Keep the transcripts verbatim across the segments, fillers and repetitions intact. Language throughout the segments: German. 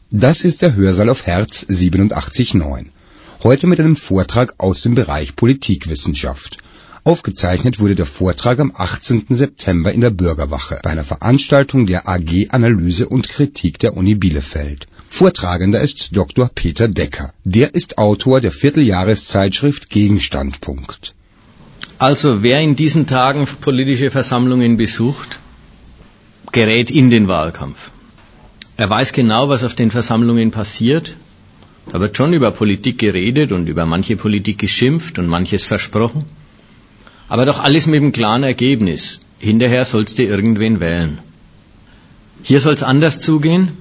Das ist der Hörsaal auf Herz siebenundachtzig Komma neun. Heute mit einem Vortrag aus dem Bereich Politikwissenschaft. Aufgezeichnet wurde der Vortrag am achtzehnten September in der Bürgerwache bei einer Veranstaltung der A G Analyse und Kritik der Uni Bielefeld. Vortragender ist Doktor Peter Decker. Der ist Autor der Vierteljahreszeitschrift Gegenstandpunkt. Also wer in diesen Tagen politische Versammlungen besucht, gerät in den Wahlkampf. Er weiß genau, was auf den Versammlungen passiert. Da wird schon über Politik geredet und über manche Politik geschimpft und manches versprochen. Aber doch alles mit dem klaren Ergebnis. Hinterher sollst du irgendwen wählen. Hier soll es anders zugehen.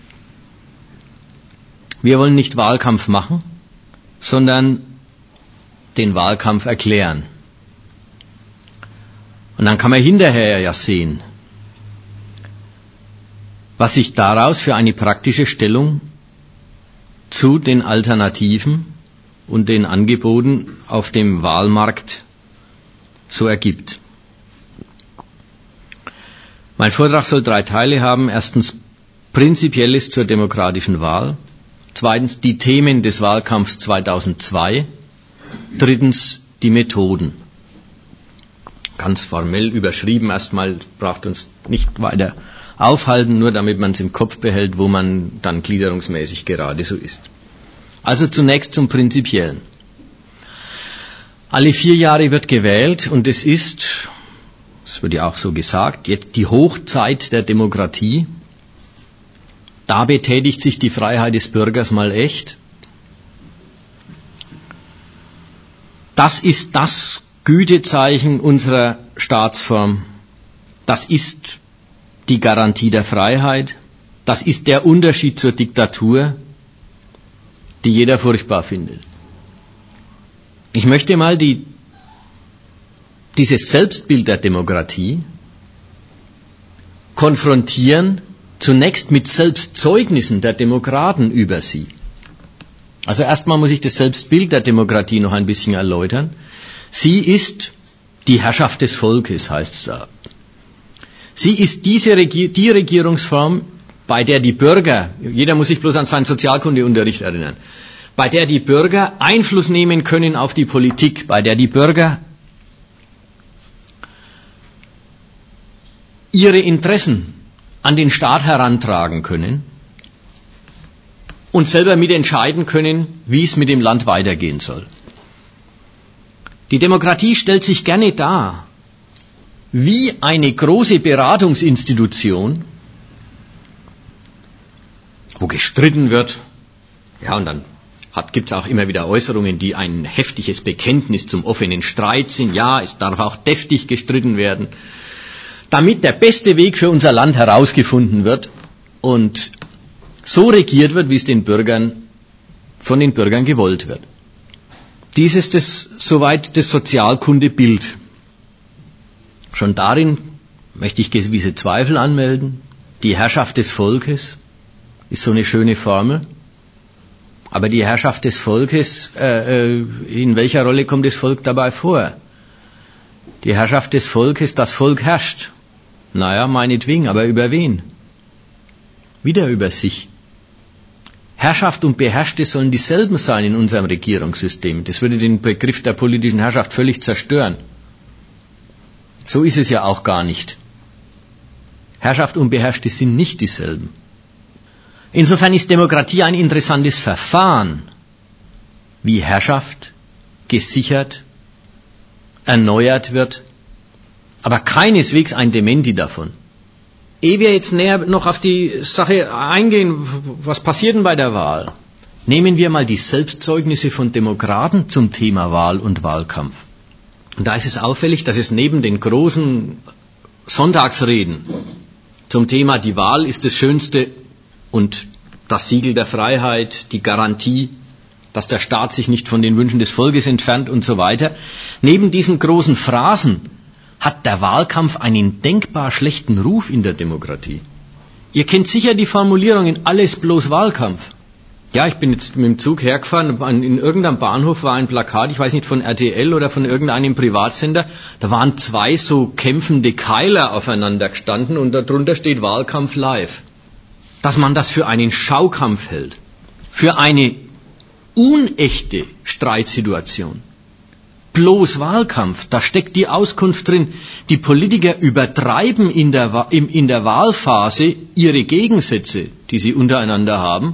Wir wollen nicht Wahlkampf machen, sondern den Wahlkampf erklären. Und dann kann man hinterher ja sehen, was sich daraus für eine praktische Stellung zu den Alternativen und den Angeboten auf dem Wahlmarkt so ergibt. Mein Vortrag soll drei Teile haben. Erstens Prinzipielles zur demokratischen Wahl. Zweitens die Themen des Wahlkampfs zweitausendzwei. Drittens die Methoden. Ganz formell überschrieben erstmal, braucht uns nicht weiter aufhalten, nur damit man es im Kopf behält, wo man dann gliederungsmäßig gerade so ist. Also zunächst zum Prinzipiellen. Alle vier Jahre wird gewählt und es ist, das wird ja auch so gesagt, jetzt die Hochzeit der Demokratie. Da betätigt sich die Freiheit des Bürgers mal echt. Das ist das Gütezeichen unserer Staatsform. Das ist die Garantie der Freiheit. Das ist der Unterschied zur Diktatur, die jeder furchtbar findet. Ich möchte mal die, dieses Selbstbild der Demokratie konfrontieren, zunächst mit Selbstzeugnissen der Demokraten über sie. Also erstmal muss ich das Selbstbild der Demokratie noch ein bisschen erläutern. Sie ist die Herrschaft des Volkes, heißt es da. Sie ist diese Regi- die Regierungsform, bei der die Bürger, jeder muss sich bloß an seinen Sozialkundeunterricht erinnern, bei der die Bürger Einfluss nehmen können auf die Politik, bei der die Bürger ihre Interessen an den Staat herantragen können und selber mitentscheiden können, wie es mit dem Land weitergehen soll. Die Demokratie stellt sich gerne dar wie eine große Beratungsinstitution, wo gestritten wird. Ja, und dann gibt es auch immer wieder Äußerungen, die ein heftiges Bekenntnis zum offenen Streit sind. Ja, es darf auch deftig gestritten werden, damit der beste Weg für unser Land herausgefunden wird und so regiert wird, wie es den Bürgern, von den Bürgern gewollt wird. Dies ist das, soweit das Sozialkundebild. Schon darin möchte ich gewisse Zweifel anmelden. Die Herrschaft des Volkes ist so eine schöne Formel. Aber die Herrschaft des Volkes, äh, in welcher Rolle kommt das Volk dabei vor? Die Herrschaft des Volkes, das Volk herrscht. Naja, meinetwegen, aber über wen? Wieder über sich. Herrschaft und Beherrschte sollen dieselben sein in unserem Regierungssystem. Das würde den Begriff der politischen Herrschaft völlig zerstören. So ist es ja auch gar nicht. Herrschaft und Beherrschte sind nicht dieselben. Insofern ist Demokratie ein interessantes Verfahren, wie Herrschaft gesichert, erneuert wird, aber keineswegs ein Dementi davon. Ehe wir jetzt näher noch auf die Sache eingehen, was passiert denn bei der Wahl? Nehmen wir mal die Selbstzeugnisse von Demokraten zum Thema Wahl und Wahlkampf. Und da ist es auffällig, dass es neben den großen Sonntagsreden zum Thema die Wahl ist das Schönste und das Siegel der Freiheit, die Garantie, dass der Staat sich nicht von den Wünschen des Volkes entfernt und so weiter, neben diesen großen Phrasen hat der Wahlkampf einen denkbar schlechten Ruf in der Demokratie. Ihr kennt sicher die Formulierungen, alles bloß Wahlkampf. Ja, ich bin jetzt mit dem Zug hergefahren, in irgendeinem Bahnhof war ein Plakat, ich weiß nicht, von R T L oder von irgendeinem Privatsender, da waren zwei so kämpfende Keiler aufeinander gestanden und darunter steht Wahlkampf live. dass man das für einen Schaukampf hält, für eine unechte Streitsituation. Bloß Wahlkampf, da steckt die Auskunft drin, die Politiker übertreiben in der, in der Wahlphase ihre Gegensätze, die sie untereinander haben,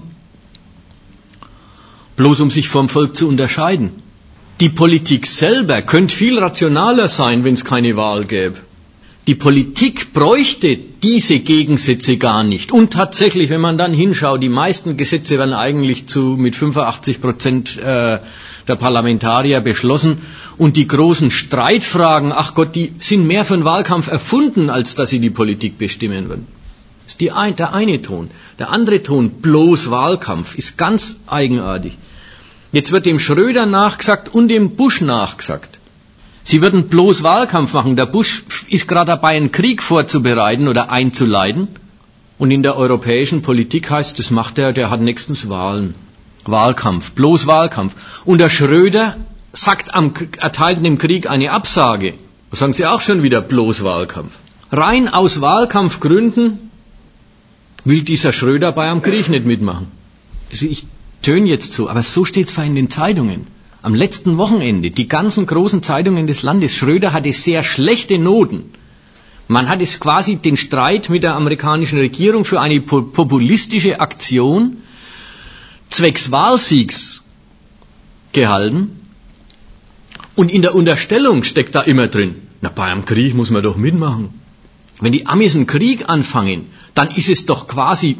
bloß um sich vom Volk zu unterscheiden. Die Politik selber könnte viel rationaler sein, wenn es keine Wahl gäbe. Die Politik bräuchte diese Gegensätze gar nicht. Und tatsächlich, wenn man dann hinschaut, die meisten Gesetze werden eigentlich zu mit fünfundachtzig Prozent äh, der Parlamentarier beschlossen. Und die großen Streitfragen, ach Gott, die sind mehr für den Wahlkampf erfunden, als dass sie die Politik bestimmen würden. Das ist die ein, der eine Ton. Der andere Ton, bloß Wahlkampf, ist ganz eigenartig. Jetzt wird dem Schröder nachgesagt und dem Bush nachgesagt. Sie würden bloß Wahlkampf machen. Der Bush ist gerade dabei, einen Krieg vorzubereiten oder einzuleiten. Und in der europäischen Politik heißt, das macht er, der hat nächstens Wahlen. Wahlkampf, bloß Wahlkampf. Und der Schröder sagt, am, erteilt dem Krieg eine Absage. Das sagen Sie auch schon wieder, bloß Wahlkampf. Rein aus Wahlkampfgründen will dieser Schröder bei am Krieg nicht mitmachen. Also ich töne jetzt so, aber so steht es in den Zeitungen. Am letzten Wochenende, die ganzen großen Zeitungen des Landes, Schröder hatte sehr schlechte Noten. Man hat es quasi den Streit mit der amerikanischen Regierung für eine populistische Aktion zwecks Wahlsiegs gehalten. Und in der Unterstellung steckt da immer drin, na, bei einem Krieg muss man doch mitmachen. Wenn die Amis einen Krieg anfangen, dann ist es doch quasi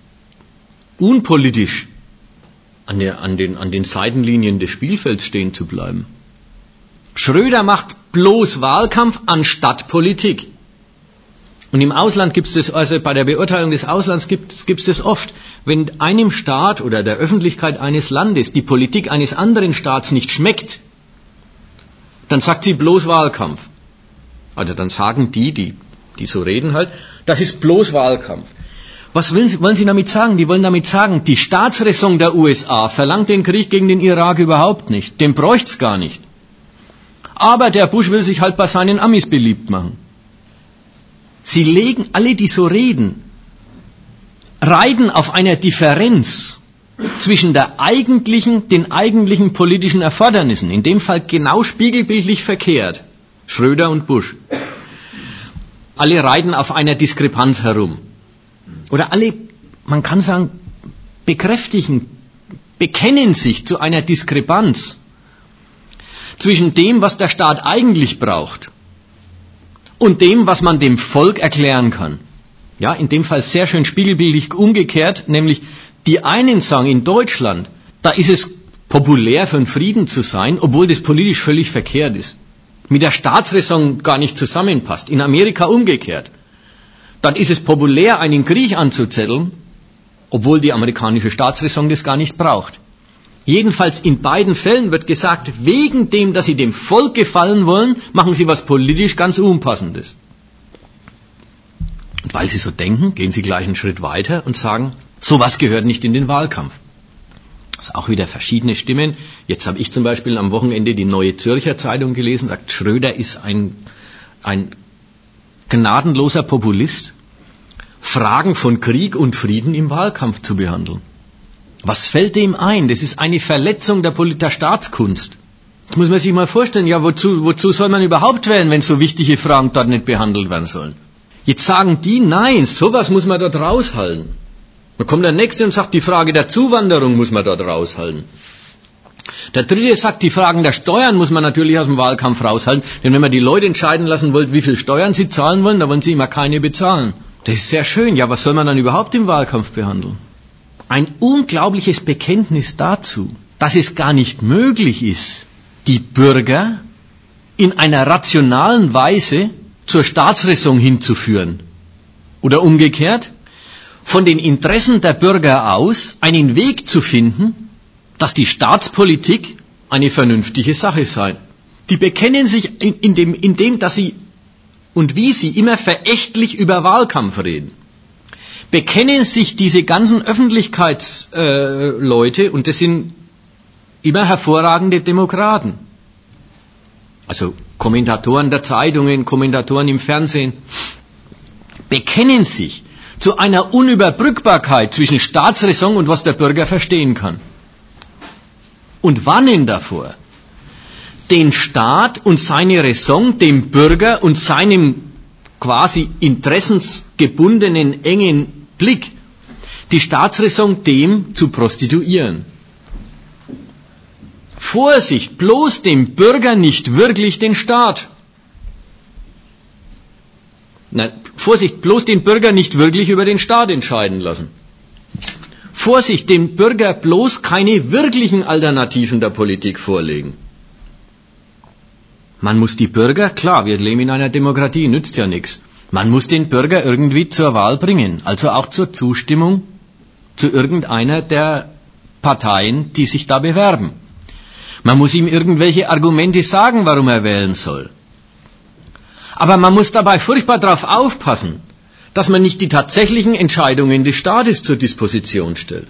unpolitisch, an, der, an, den, an den Seitenlinien des Spielfelds stehen zu bleiben. Schröder macht bloß Wahlkampf anstatt Politik. Und im Ausland gibt es das, also bei der Beurteilung des Auslands gibt es das oft. Wenn einem Staat oder der Öffentlichkeit eines Landes die Politik eines anderen Staats nicht schmeckt, dann sagt sie bloß Wahlkampf. Also dann sagen die, die, die so reden halt, das ist bloß Wahlkampf. Was wollen Sie, wollen Sie damit sagen? Die wollen damit sagen, die Staatsräson der U S A verlangt den Krieg gegen den Irak überhaupt nicht. Den bräucht's gar nicht. Aber der Bush will sich halt bei seinen Amis beliebt machen. Sie legen, alle die so reden, reiten auf einer Differenz zwischen der eigentlichen, den eigentlichen politischen Erfordernissen, in dem Fall genau spiegelbildlich verkehrt, Schröder und Bush. Alle reiten auf einer Diskrepanz herum. Oder alle, man kann sagen, bekräftigen, bekennen sich zu einer Diskrepanz zwischen dem, was der Staat eigentlich braucht und dem, was man dem Volk erklären kann. Ja, in dem Fall sehr schön spiegelbildlich umgekehrt, nämlich die einen sagen, in Deutschland, da ist es populär, für einen Frieden zu sein, obwohl das politisch völlig verkehrt ist. Mit der Staatsräson gar nicht zusammenpasst. In Amerika umgekehrt. Dann ist es populär, einen Krieg anzuzetteln, obwohl die amerikanische Staatsräson das gar nicht braucht. Jedenfalls in beiden Fällen wird gesagt, wegen dem, dass sie dem Volk gefallen wollen, machen sie was politisch ganz Unpassendes. Und weil sie so denken, gehen sie gleich einen Schritt weiter und sagen, sowas gehört nicht in den Wahlkampf. Das sind auch wieder verschiedene Stimmen. Jetzt habe ich zum Beispiel am Wochenende die Neue Zürcher Zeitung gelesen, sagt, Schröder ist ein, ein gnadenloser Populist, Fragen von Krieg und Frieden im Wahlkampf zu behandeln. Was fällt dem ein? Das ist eine Verletzung der, Pol- der Staatskunst. Das muss man sich mal vorstellen. Ja, wozu, wozu soll man überhaupt wählen, wenn so wichtige Fragen dort nicht behandelt werden sollen? Jetzt sagen die, nein, sowas muss man dort raushalten. Dann kommt der Nächste und sagt, die Frage der Zuwanderung muss man dort raushalten. Der Dritte sagt, die Fragen der Steuern muss man natürlich aus dem Wahlkampf raushalten, denn wenn man die Leute entscheiden lassen wollt, wie viel Steuern sie zahlen wollen, dann wollen sie immer keine bezahlen. Das ist sehr schön. Ja, was soll man dann überhaupt im Wahlkampf behandeln? Ein unglaubliches Bekenntnis dazu, dass es gar nicht möglich ist, die Bürger in einer rationalen Weise zur Staatsräson hinzuführen. Oder umgekehrt, von den Interessen der Bürger aus einen Weg zu finden, dass die Staatspolitik eine vernünftige Sache sei. Die bekennen sich in, in, dem, in dem, dass sie und wie sie immer verächtlich über Wahlkampf reden. Bekennen sich diese ganzen Öffentlichkeitsleute, äh, und das sind immer hervorragende Demokraten. Also Kommentatoren der Zeitungen, Kommentatoren im Fernsehen, bekennen sich zu einer Unüberbrückbarkeit zwischen Staatsräson und was der Bürger verstehen kann. Und warnen davor, den Staat und seine Raison dem Bürger und seinem quasi interessensgebundenen engen Blick, die Staatsräson dem zu prostituieren. Vorsicht, bloß dem Bürger nicht wirklich den Staat. Nein, Vorsicht, bloß den Bürger nicht wirklich über den Staat entscheiden lassen. Vorsicht, dem Bürger bloß keine wirklichen Alternativen der Politik vorlegen. Man muss die Bürger, klar, wir leben in einer Demokratie, nützt ja nichts. Man muss den Bürger irgendwie zur Wahl bringen, also auch zur Zustimmung zu irgendeiner der Parteien, die sich da bewerben. Man muss ihm irgendwelche Argumente sagen, warum er wählen soll. Aber man muss dabei furchtbar darauf aufpassen, dass man nicht die tatsächlichen Entscheidungen des Staates zur Disposition stellt.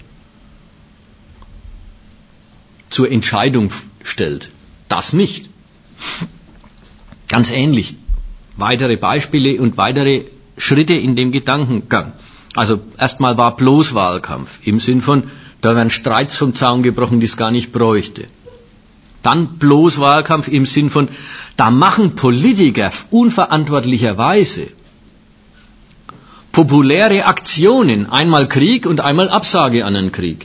Zur Entscheidung stellt. Das nicht. Ganz ähnlich. Weitere Beispiele und weitere Schritte in dem Gedankengang. Also erstmal war bloß Wahlkampf im Sinn von, da werden Streits vom Zaun gebrochen, die es gar nicht bräuchte. Dann bloß Wahlkampf im Sinn von, da machen Politiker unverantwortlicherweise populäre Aktionen, einmal Krieg und einmal Absage an einen Krieg.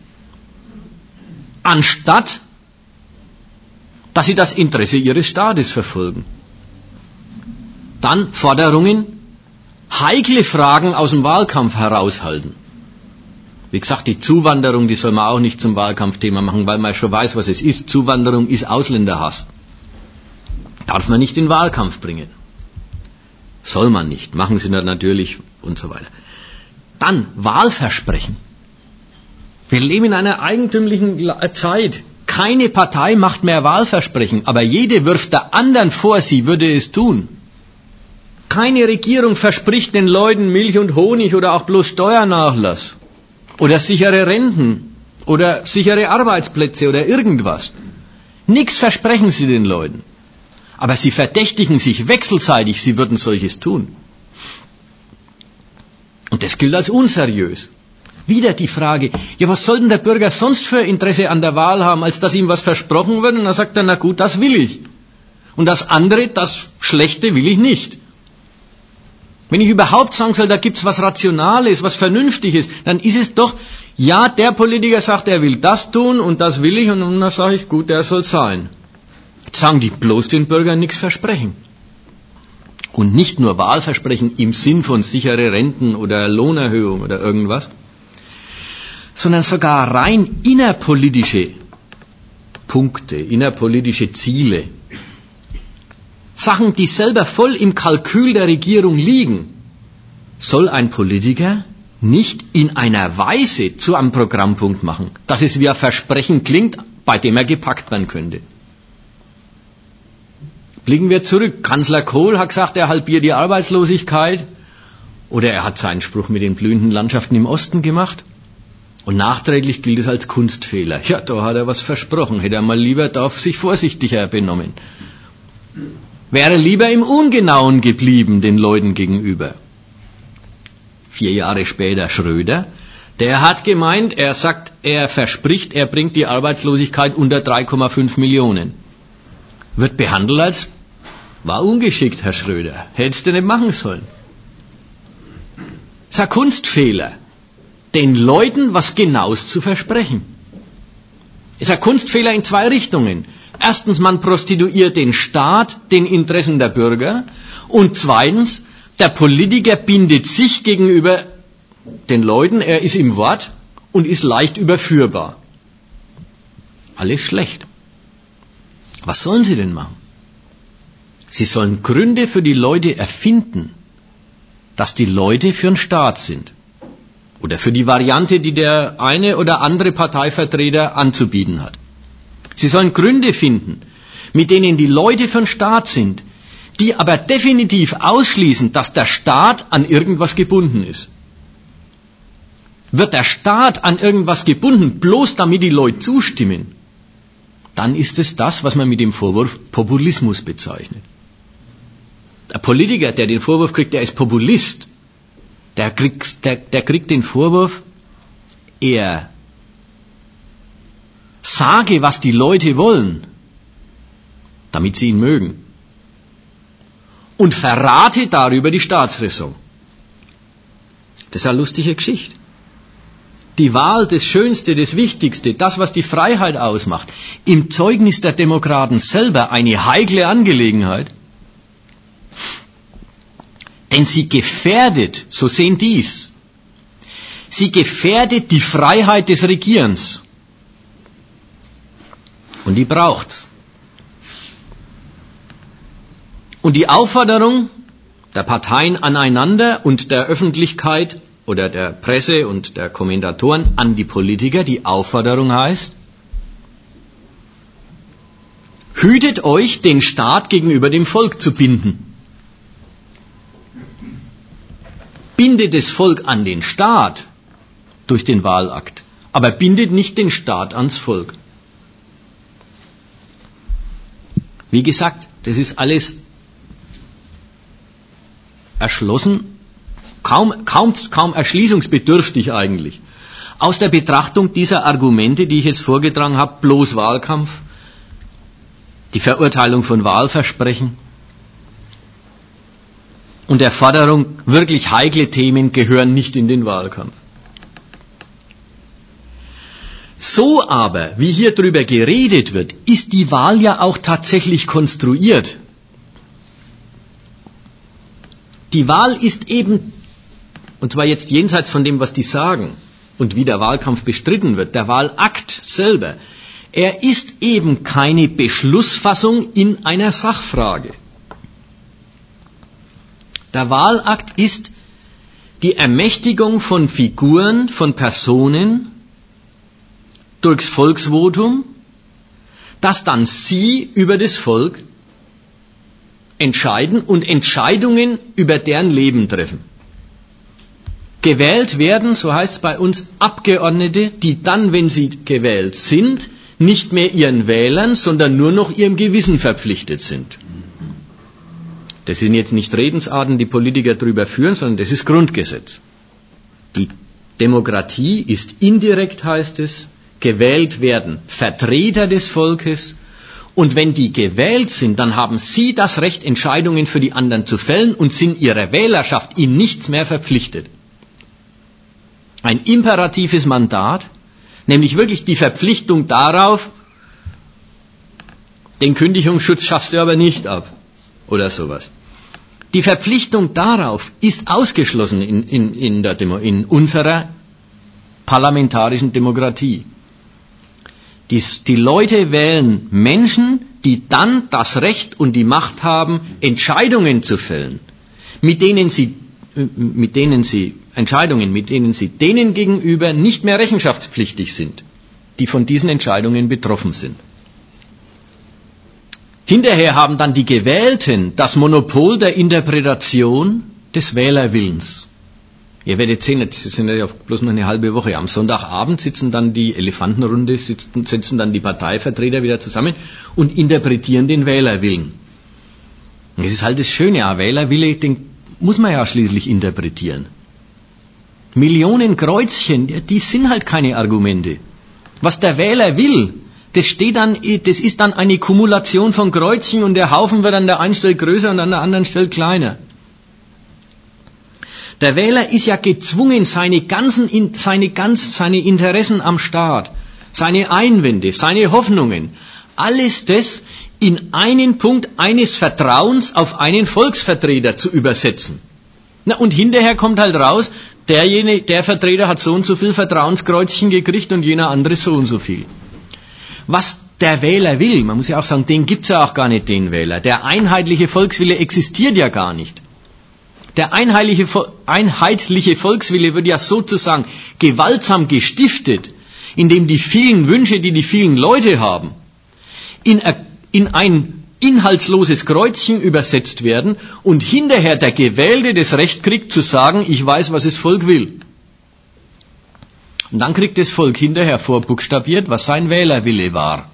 Anstatt, dass sie das Interesse ihres Staates verfolgen. Dann Forderungen, heikle Fragen aus dem Wahlkampf heraushalten. Wie gesagt, die Zuwanderung, die soll man auch nicht zum Wahlkampfthema machen, weil man schon weiß, was es ist. Zuwanderung ist Ausländerhass. Darf man nicht in den Wahlkampf bringen. Soll man nicht. Machen sie dann natürlich und so weiter. Dann Wahlversprechen. Wir leben in einer eigentümlichen Zeit. Keine Partei macht mehr Wahlversprechen, aber jede wirft der anderen vor, sie würde es tun. Keine Regierung verspricht den Leuten Milch und Honig oder auch bloß Steuernachlass. Oder sichere Renten oder sichere Arbeitsplätze oder irgendwas. Nichts versprechen sie den Leuten. Aber sie verdächtigen sich wechselseitig, sie würden solches tun. Und das gilt als unseriös. Wieder die Frage, ja, was soll denn der Bürger sonst für Interesse an der Wahl haben, als dass ihm was versprochen wird und dann sagt er, na gut, das will ich. Und das andere, das Schlechte will ich nicht. Wenn ich überhaupt sagen soll, da gibt's was Rationales, was Vernünftiges, dann ist es doch, ja, der Politiker sagt, er will das tun und das will ich und dann sage ich, gut, der soll sein. Jetzt sagen die bloß den Bürgern nichts versprechen. Und nicht nur Wahlversprechen im Sinn von sichere Renten oder Lohnerhöhung oder irgendwas, sondern sogar rein innerpolitische Punkte, innerpolitische Ziele. Sachen, die selber voll im Kalkül der Regierung liegen, soll ein Politiker nicht in einer Weise zu einem Programmpunkt machen, dass es wie ein Versprechen klingt, bei dem er gepackt werden könnte. Blicken wir zurück. Kanzler Kohl hat gesagt, er halbiert die Arbeitslosigkeit, oder er hat seinen Spruch mit den blühenden Landschaften im Osten gemacht. Und nachträglich gilt es als Kunstfehler. Ja, da hat er was versprochen. Hätte er mal lieber da sich vorsichtiger benommen. Wäre lieber im Ungenauen geblieben den Leuten gegenüber. Vier Jahre später Schröder, der hat gemeint, er sagt, er verspricht, er bringt die Arbeitslosigkeit unter drei Komma fünf Millionen. Wird behandelt als, war ungeschickt, Herr Schröder, hättest du nicht machen sollen. Das ist ein Kunstfehler, den Leuten was Genaues zu versprechen. Es ist ein Kunstfehler in zwei Richtungen. Erstens, man prostituiert den Staat den Interessen der Bürger und zweitens, der Politiker bindet sich gegenüber den Leuten, er ist im Wort und ist leicht überführbar. Alles schlecht. Was sollen sie denn machen? Sie sollen Gründe für die Leute erfinden, dass die Leute für den Staat sind. Oder für die Variante, die der eine oder andere Parteivertreter anzubieten hat. Sie sollen Gründe finden, mit denen die Leute für den Staat sind, die aber definitiv ausschließen, dass der Staat an irgendwas gebunden ist. Wird der Staat an irgendwas gebunden, bloß damit die Leute zustimmen, dann ist es das, was man mit dem Vorwurf Populismus bezeichnet. Der Politiker, der den Vorwurf kriegt, der ist Populist, der kriegt, der, der kriegt den Vorwurf, er sage, was die Leute wollen, damit sie ihn mögen, und verrate darüber die Staatsräson. Das ist eine lustige Geschichte. Die Wahl, das Schönste, das Wichtigste, das, was die Freiheit ausmacht, im Zeugnis der Demokraten selber eine heikle Angelegenheit, denn sie gefährdet, so sehen dies, sie gefährdet die Freiheit des Regierens. Und die braucht's. Und die Aufforderung der Parteien aneinander und der Öffentlichkeit oder der Presse und der Kommentatoren an die Politiker, die Aufforderung heißt, hütet euch, den Staat gegenüber dem Volk zu binden. Bindet das Volk an den Staat durch den Wahlakt, aber bindet nicht den Staat ans Volk. Wie gesagt, das ist alles erschlossen, kaum, kaum, kaum erschließungsbedürftig eigentlich. Aus der Betrachtung dieser Argumente, die ich jetzt vorgetragen habe, bloß Wahlkampf, die Verurteilung von Wahlversprechen und der Forderung, wirklich heikle Themen gehören nicht in den Wahlkampf. So aber, wie hier drüber geredet wird, ist die Wahl ja auch tatsächlich konstruiert. Die Wahl ist eben, und zwar jetzt jenseits von dem, was die sagen und wie der Wahlkampf bestritten wird, der Wahlakt selber, er ist eben keine Beschlussfassung in einer Sachfrage. Der Wahlakt ist die Ermächtigung von Figuren, von Personen durchs Volksvotum, dass dann sie über das Volk entscheiden und Entscheidungen über deren Leben treffen. Gewählt werden, so heißt es bei uns, Abgeordnete, die dann, wenn sie gewählt sind, nicht mehr ihren Wählern, sondern nur noch ihrem Gewissen verpflichtet sind. Das sind jetzt nicht Redensarten, die Politiker drüber führen, sondern das ist Grundgesetz. Die Demokratie ist indirekt, heißt es, gewählt werden Vertreter des Volkes, und wenn die gewählt sind, dann haben sie das Recht, Entscheidungen für die anderen zu fällen und sind ihrer Wählerschaft in nichts mehr verpflichtet. Ein imperatives Mandat, nämlich wirklich die Verpflichtung darauf, den Kündigungsschutz schaffst du aber nicht ab oder sowas. Die Verpflichtung darauf ist ausgeschlossen in, in, in, der Demo, in unserer parlamentarischen Demokratie. Die, die Leute wählen Menschen, die dann das Recht und die Macht haben, Entscheidungen zu fällen, mit denen sie, mit denen sie Entscheidungen, mit denen sie denen gegenüber nicht mehr rechenschaftspflichtig sind, die von diesen Entscheidungen betroffen sind. Hinterher haben dann die Gewählten das Monopol der Interpretation des Wählerwillens. Ihr werdet sehen, jetzt sind ja bloß noch eine halbe Woche. Am Sonntagabend sitzen dann die Elefantenrunde, sitzen, sitzen dann die Parteivertreter wieder zusammen und interpretieren den Wählerwillen. Und das ist halt das Schöne, ja, Wählerwille, den muss man ja schließlich interpretieren. Millionen Kreuzchen, die sind halt keine Argumente. Was der Wähler will, das steht dann, das ist dann eine Kumulation von Kreuzchen und der Haufen wird an der einen Stelle größer und an der anderen Stelle kleiner. Der Wähler ist ja gezwungen, seine ganzen, seine ganz, seine Interessen am Staat, seine Einwände, seine Hoffnungen, alles das in einen Punkt eines Vertrauens auf einen Volksvertreter zu übersetzen. Na, und hinterher kommt halt raus, derjenige, der Vertreter hat so und so viel Vertrauenskreuzchen gekriegt und jener andere so und so viel. Was der Wähler will, man muss ja auch sagen, den gibt's ja auch gar nicht, den Wähler. Der einheitliche Volkswille existiert ja gar nicht. Der einheitliche, einheitliche Volkswille wird ja sozusagen gewaltsam gestiftet, indem die vielen Wünsche, die die vielen Leute haben, in, in ein inhaltsloses Kreuzchen übersetzt werden und hinterher der Gewählte das Recht kriegt zu sagen, ich weiß, was das Volk will. Und dann kriegt das Volk hinterher vorbuchstabiert, was sein Wählerwille war.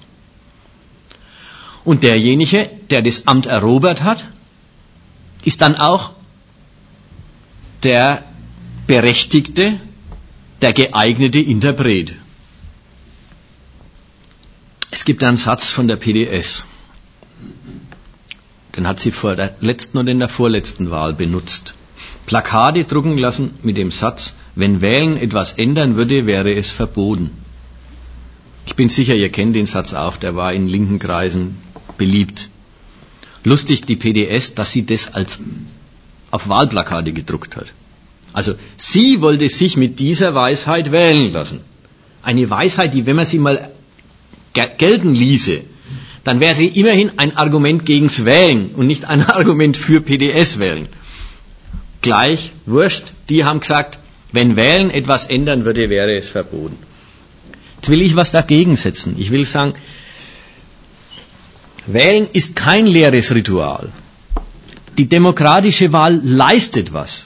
Und derjenige, der das Amt erobert hat, ist dann auch der Berechtigte, der geeignete Interpret. Es gibt einen Satz von der P D S, den hat sie vor der letzten und in der vorletzten Wahl benutzt. Plakate drucken lassen mit dem Satz, wenn Wählen etwas ändern würde, wäre es verboten. Ich bin sicher, ihr kennt den Satz auch, der war in linken Kreisen beliebt. Lustig, die P D S, dass sie das als auf Wahlplakate gedruckt hat. Also sie wollte sich mit dieser Weisheit wählen lassen. Eine Weisheit, die, wenn man sie mal gelten ließe, dann wäre sie immerhin ein Argument gegens Wählen und nicht ein Argument für P D S-Wählen. Gleich, wurscht, die haben gesagt, wenn Wählen etwas ändern würde, wäre es verboten. Jetzt will ich was dagegen setzen. Ich will sagen, Wählen ist kein leeres Ritual. Die demokratische Wahl leistet was.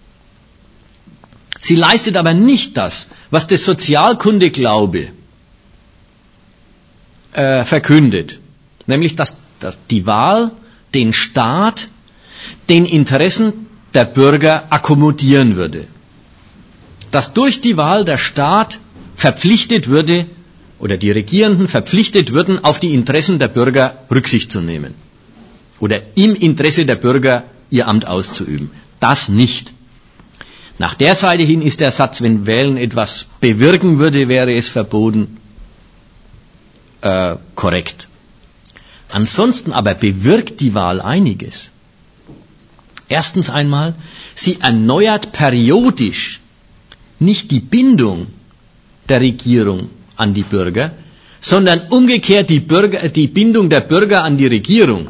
Sie leistet aber nicht das, was der Sozialkundeglaube äh, verkündet. Nämlich, dass, dass die Wahl den Staat den Interessen der Bürger akkommodieren würde. Dass durch die Wahl der Staat verpflichtet würde, oder die Regierenden verpflichtet würden, auf die Interessen der Bürger Rücksicht zu nehmen. Oder im Interesse der Bürger ihr Amt auszuüben. Das nicht. Nach der Seite hin ist der Satz, wenn Wählen etwas bewirken würde, wäre es verboten, äh, korrekt. Ansonsten aber bewirkt die Wahl einiges. Erstens einmal, sie erneuert periodisch nicht die Bindung der Regierung an die Bürger, sondern umgekehrt die, Bürger, die Bindung der Bürger an die Regierung.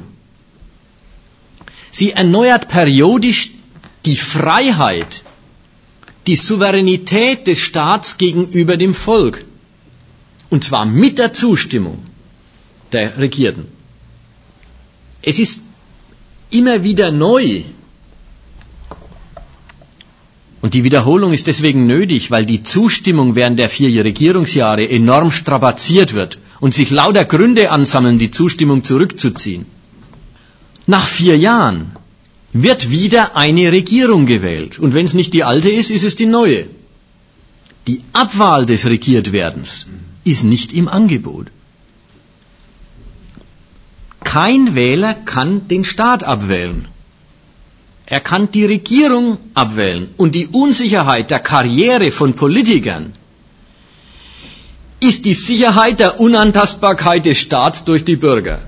Sie erneuert periodisch die Freiheit, die Souveränität des Staats gegenüber dem Volk. Und zwar mit der Zustimmung der Regierten. Es ist immer wieder neu. Und die Wiederholung ist deswegen nötig, weil die Zustimmung während der vier Regierungsjahre enorm strapaziert wird und sich lauter Gründe ansammeln, die Zustimmung zurückzuziehen. Nach vier Jahren wird wieder eine Regierung gewählt. Und wenn es nicht die alte ist, ist es die neue. Die Abwahl des Regiertwerdens ist nicht im Angebot. Kein Wähler kann den Staat abwählen. Er kann die Regierung abwählen. Und die Unsicherheit der Karriere von Politikern ist die Sicherheit der Unantastbarkeit des Staats durch die Bürger.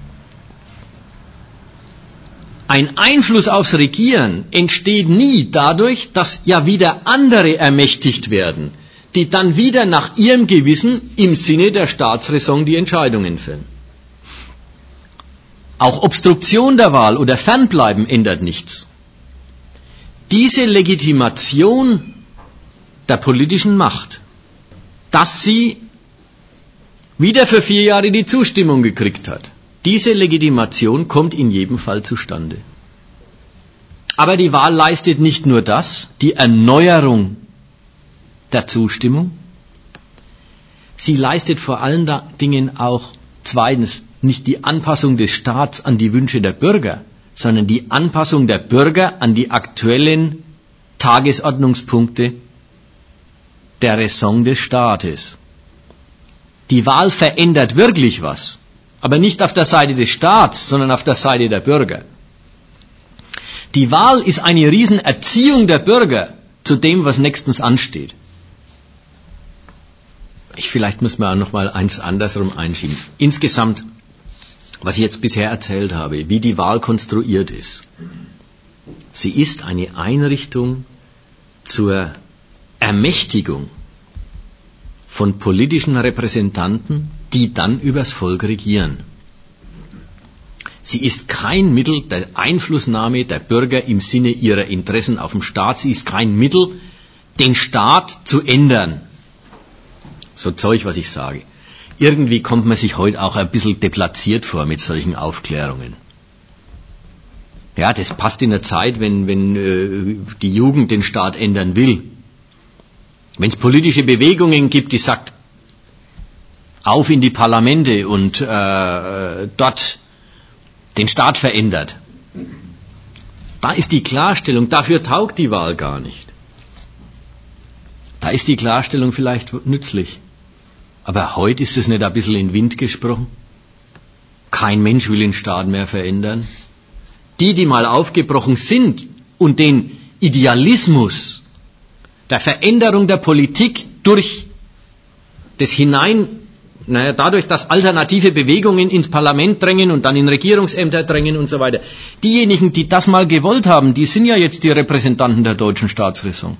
Ein Einfluss aufs Regieren entsteht nie dadurch, dass ja wieder andere ermächtigt werden, die dann wieder nach ihrem Gewissen im Sinne der Staatsräson die Entscheidungen fällen. Auch Obstruktion der Wahl oder Fernbleiben ändert nichts. Diese Legitimation der politischen Macht, dass sie wieder für vier Jahre die Zustimmung gekriegt hat, diese Legitimation kommt in jedem Fall zustande. Aber die Wahl leistet nicht nur das, die Erneuerung der Zustimmung, sie leistet vor allen Dingen auch zweitens nicht die Anpassung des Staats an die Wünsche der Bürger, sondern die Anpassung der Bürger an die aktuellen Tagesordnungspunkte der Raison des Staates. Die Wahl verändert wirklich was, aber nicht auf der Seite des Staats, sondern auf der Seite der Bürger. Die Wahl ist eine Riesenerziehung der Bürger zu dem, was nächstens ansteht. Ich, vielleicht muss man auch noch mal eins andersrum einschieben. Insgesamt, was ich jetzt bisher erzählt habe, wie die Wahl konstruiert ist. Sie ist eine Einrichtung zur Ermächtigung von politischen Repräsentanten, die dann übers Volk regieren. Sie ist kein Mittel der Einflussnahme der Bürger im Sinne ihrer Interessen auf den Staat. Sie ist kein Mittel, den Staat zu ändern. So Zeug, was ich sage. Irgendwie kommt man sich heute auch ein bisschen deplatziert vor mit solchen Aufklärungen. Ja, das passt in der Zeit, wenn, wenn äh, die Jugend den Staat ändern will. Wenn es politische Bewegungen gibt, die sagt, auf in die Parlamente und äh, dort den Staat verändert. Da ist die Klarstellung, dafür taugt die Wahl gar nicht. Da ist die Klarstellung vielleicht nützlich. Aber heute ist es nicht ein bisschen in den Wind gesprochen? Kein Mensch will den Staat mehr verändern. Die, die mal aufgebrochen sind und den Idealismus der Veränderung der Politik durch das Hinein, naja, dadurch, dass alternative Bewegungen ins Parlament drängen und dann in Regierungsämter drängen und so weiter. Diejenigen, die das mal gewollt haben, die sind ja jetzt die Repräsentanten der deutschen Staatsräson.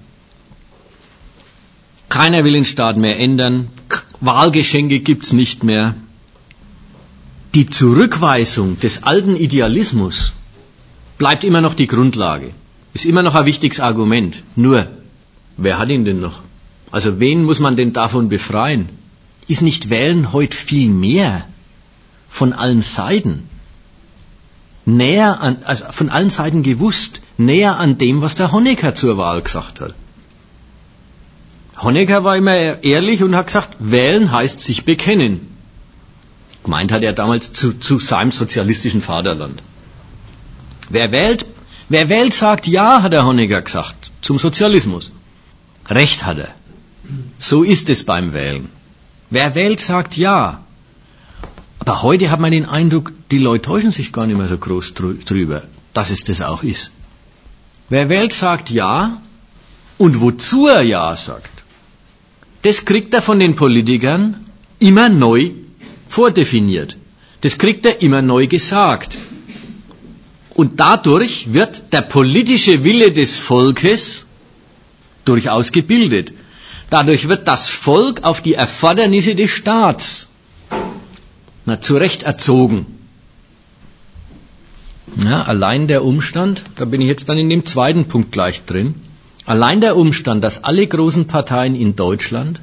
Keiner will den Staat mehr ändern. Wahlgeschenke gibt's nicht mehr. Die Zurückweisung des alten Idealismus bleibt immer noch die Grundlage. Ist immer noch ein wichtiges Argument. Nur, wer hat ihn denn noch? Also wen muss man denn davon befreien? Ist nicht Wählen heute viel mehr von allen Seiten? Näher an, also von allen Seiten gewusst, näher an dem, was der Honecker zur Wahl gesagt hat. Honecker war immer ehrlich und hat gesagt, wählen heißt sich bekennen. Gemeint hat er damals zu, zu seinem sozialistischen Vaterland. Wer wählt, wer wählt, sagt ja, hat der Honecker gesagt, zum Sozialismus. Recht hat er. So ist es beim Wählen. Wer wählt, sagt ja. Aber heute hat man den Eindruck, die Leute täuschen sich gar nicht mehr so groß drüber, dass es das auch ist. Wer wählt, sagt ja, und wozu er ja sagt, das kriegt er von den Politikern immer neu vordefiniert. Das kriegt er immer neu gesagt. Und dadurch wird der politische Wille des Volkes durchaus gebildet. Dadurch wird das Volk auf die Erfordernisse des Staats na, zurecht erzogen. Ja, allein der Umstand, da bin ich jetzt dann in dem zweiten Punkt gleich drin, allein der Umstand, dass alle großen Parteien in Deutschland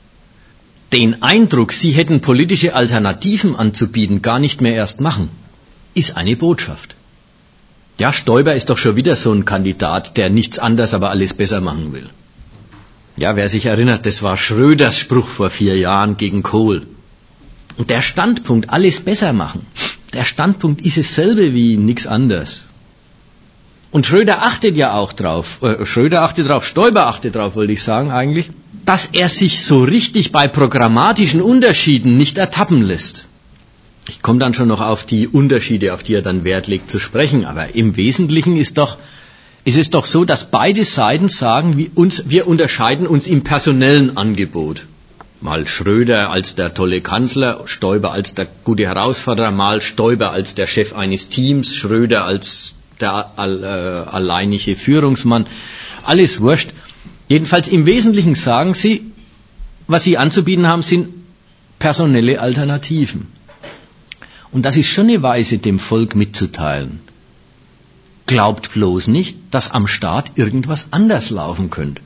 den Eindruck, sie hätten politische Alternativen anzubieten, gar nicht mehr erst machen, ist eine Botschaft. Ja, Stoiber ist doch schon wieder so ein Kandidat, der nichts anderes, aber alles besser machen will. Ja, wer sich erinnert, das war Schröders Spruch vor vier Jahren gegen Kohl. Und der Standpunkt, alles besser machen, der Standpunkt ist dasselbe wie nichts anderes. Und Schröder achtet ja auch drauf, äh, Schröder achtet drauf, Stoiber achtet drauf, wollte ich sagen eigentlich, dass er sich so richtig bei programmatischen Unterschieden nicht ertappen lässt. Ich komme dann schon noch auf die Unterschiede, auf die er dann Wert legt, zu sprechen, aber im Wesentlichen ist doch, ist es doch so, dass beide Seiten sagen, wir, uns, wir unterscheiden uns im personellen Angebot. Mal Schröder als der tolle Kanzler, Stoiber als der gute Herausforderer, mal Stoiber als der Chef eines Teams, Schröder als der all, äh, alleinige Führungsmann. Alles wurscht. Jedenfalls im Wesentlichen sagen sie, was sie anzubieten haben, sind personelle Alternativen. Und das ist schon eine Weise, dem Volk mitzuteilen. Glaubt bloß nicht, dass am Staat irgendwas anders laufen könnte.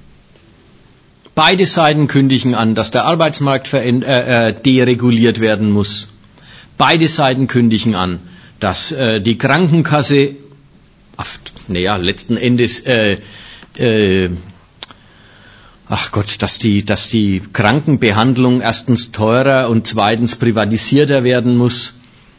Beide Seiten kündigen an, dass der Arbeitsmarkt veränd- äh, äh, dereguliert werden muss. Beide Seiten kündigen an, dass äh, die Krankenkasse, naja, letzten Endes, äh, äh, ach Gott, dass die, dass die Krankenbehandlung erstens teurer und zweitens privatisierter werden muss.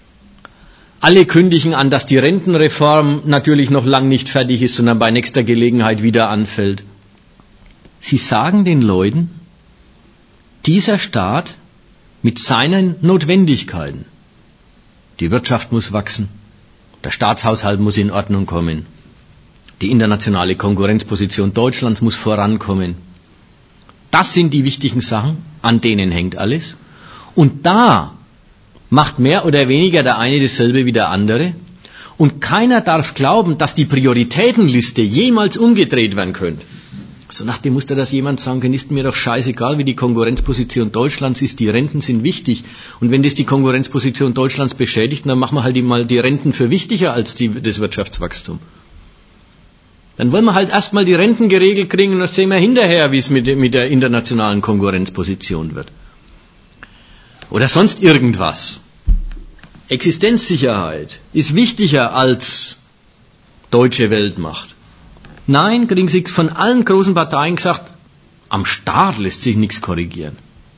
Alle kündigen an, dass die Rentenreform natürlich noch lang nicht fertig ist, sondern bei nächster Gelegenheit wieder anfällt. Sie sagen den Leuten, dieser Staat mit seinen Notwendigkeiten, die Wirtschaft muss wachsen, der Staatshaushalt muss in Ordnung kommen, die internationale Konkurrenzposition Deutschlands muss vorankommen. Das sind die wichtigen Sachen, an denen hängt alles. Und da macht mehr oder weniger der eine dasselbe wie der andere. Und keiner darf glauben, dass die Prioritätenliste jemals umgedreht werden könnte. So nach dem muss da das jemand sagen können, ist mir doch scheißegal, wie die Konkurrenzposition Deutschlands ist, die Renten sind wichtig. Und wenn das die Konkurrenzposition Deutschlands beschädigt, dann machen wir halt mal die Renten für wichtiger als die, das Wirtschaftswachstum. Dann wollen wir halt erstmal die Renten geregelt kriegen und dann sehen wir hinterher, wie es mit, mit der internationalen Konkurrenzposition wird. Oder sonst irgendwas. Existenzsicherheit ist wichtiger als deutsche Weltmacht. Nein, kriegen Sie von allen großen Parteien gesagt, am Staat lässt sich nichts korrigieren.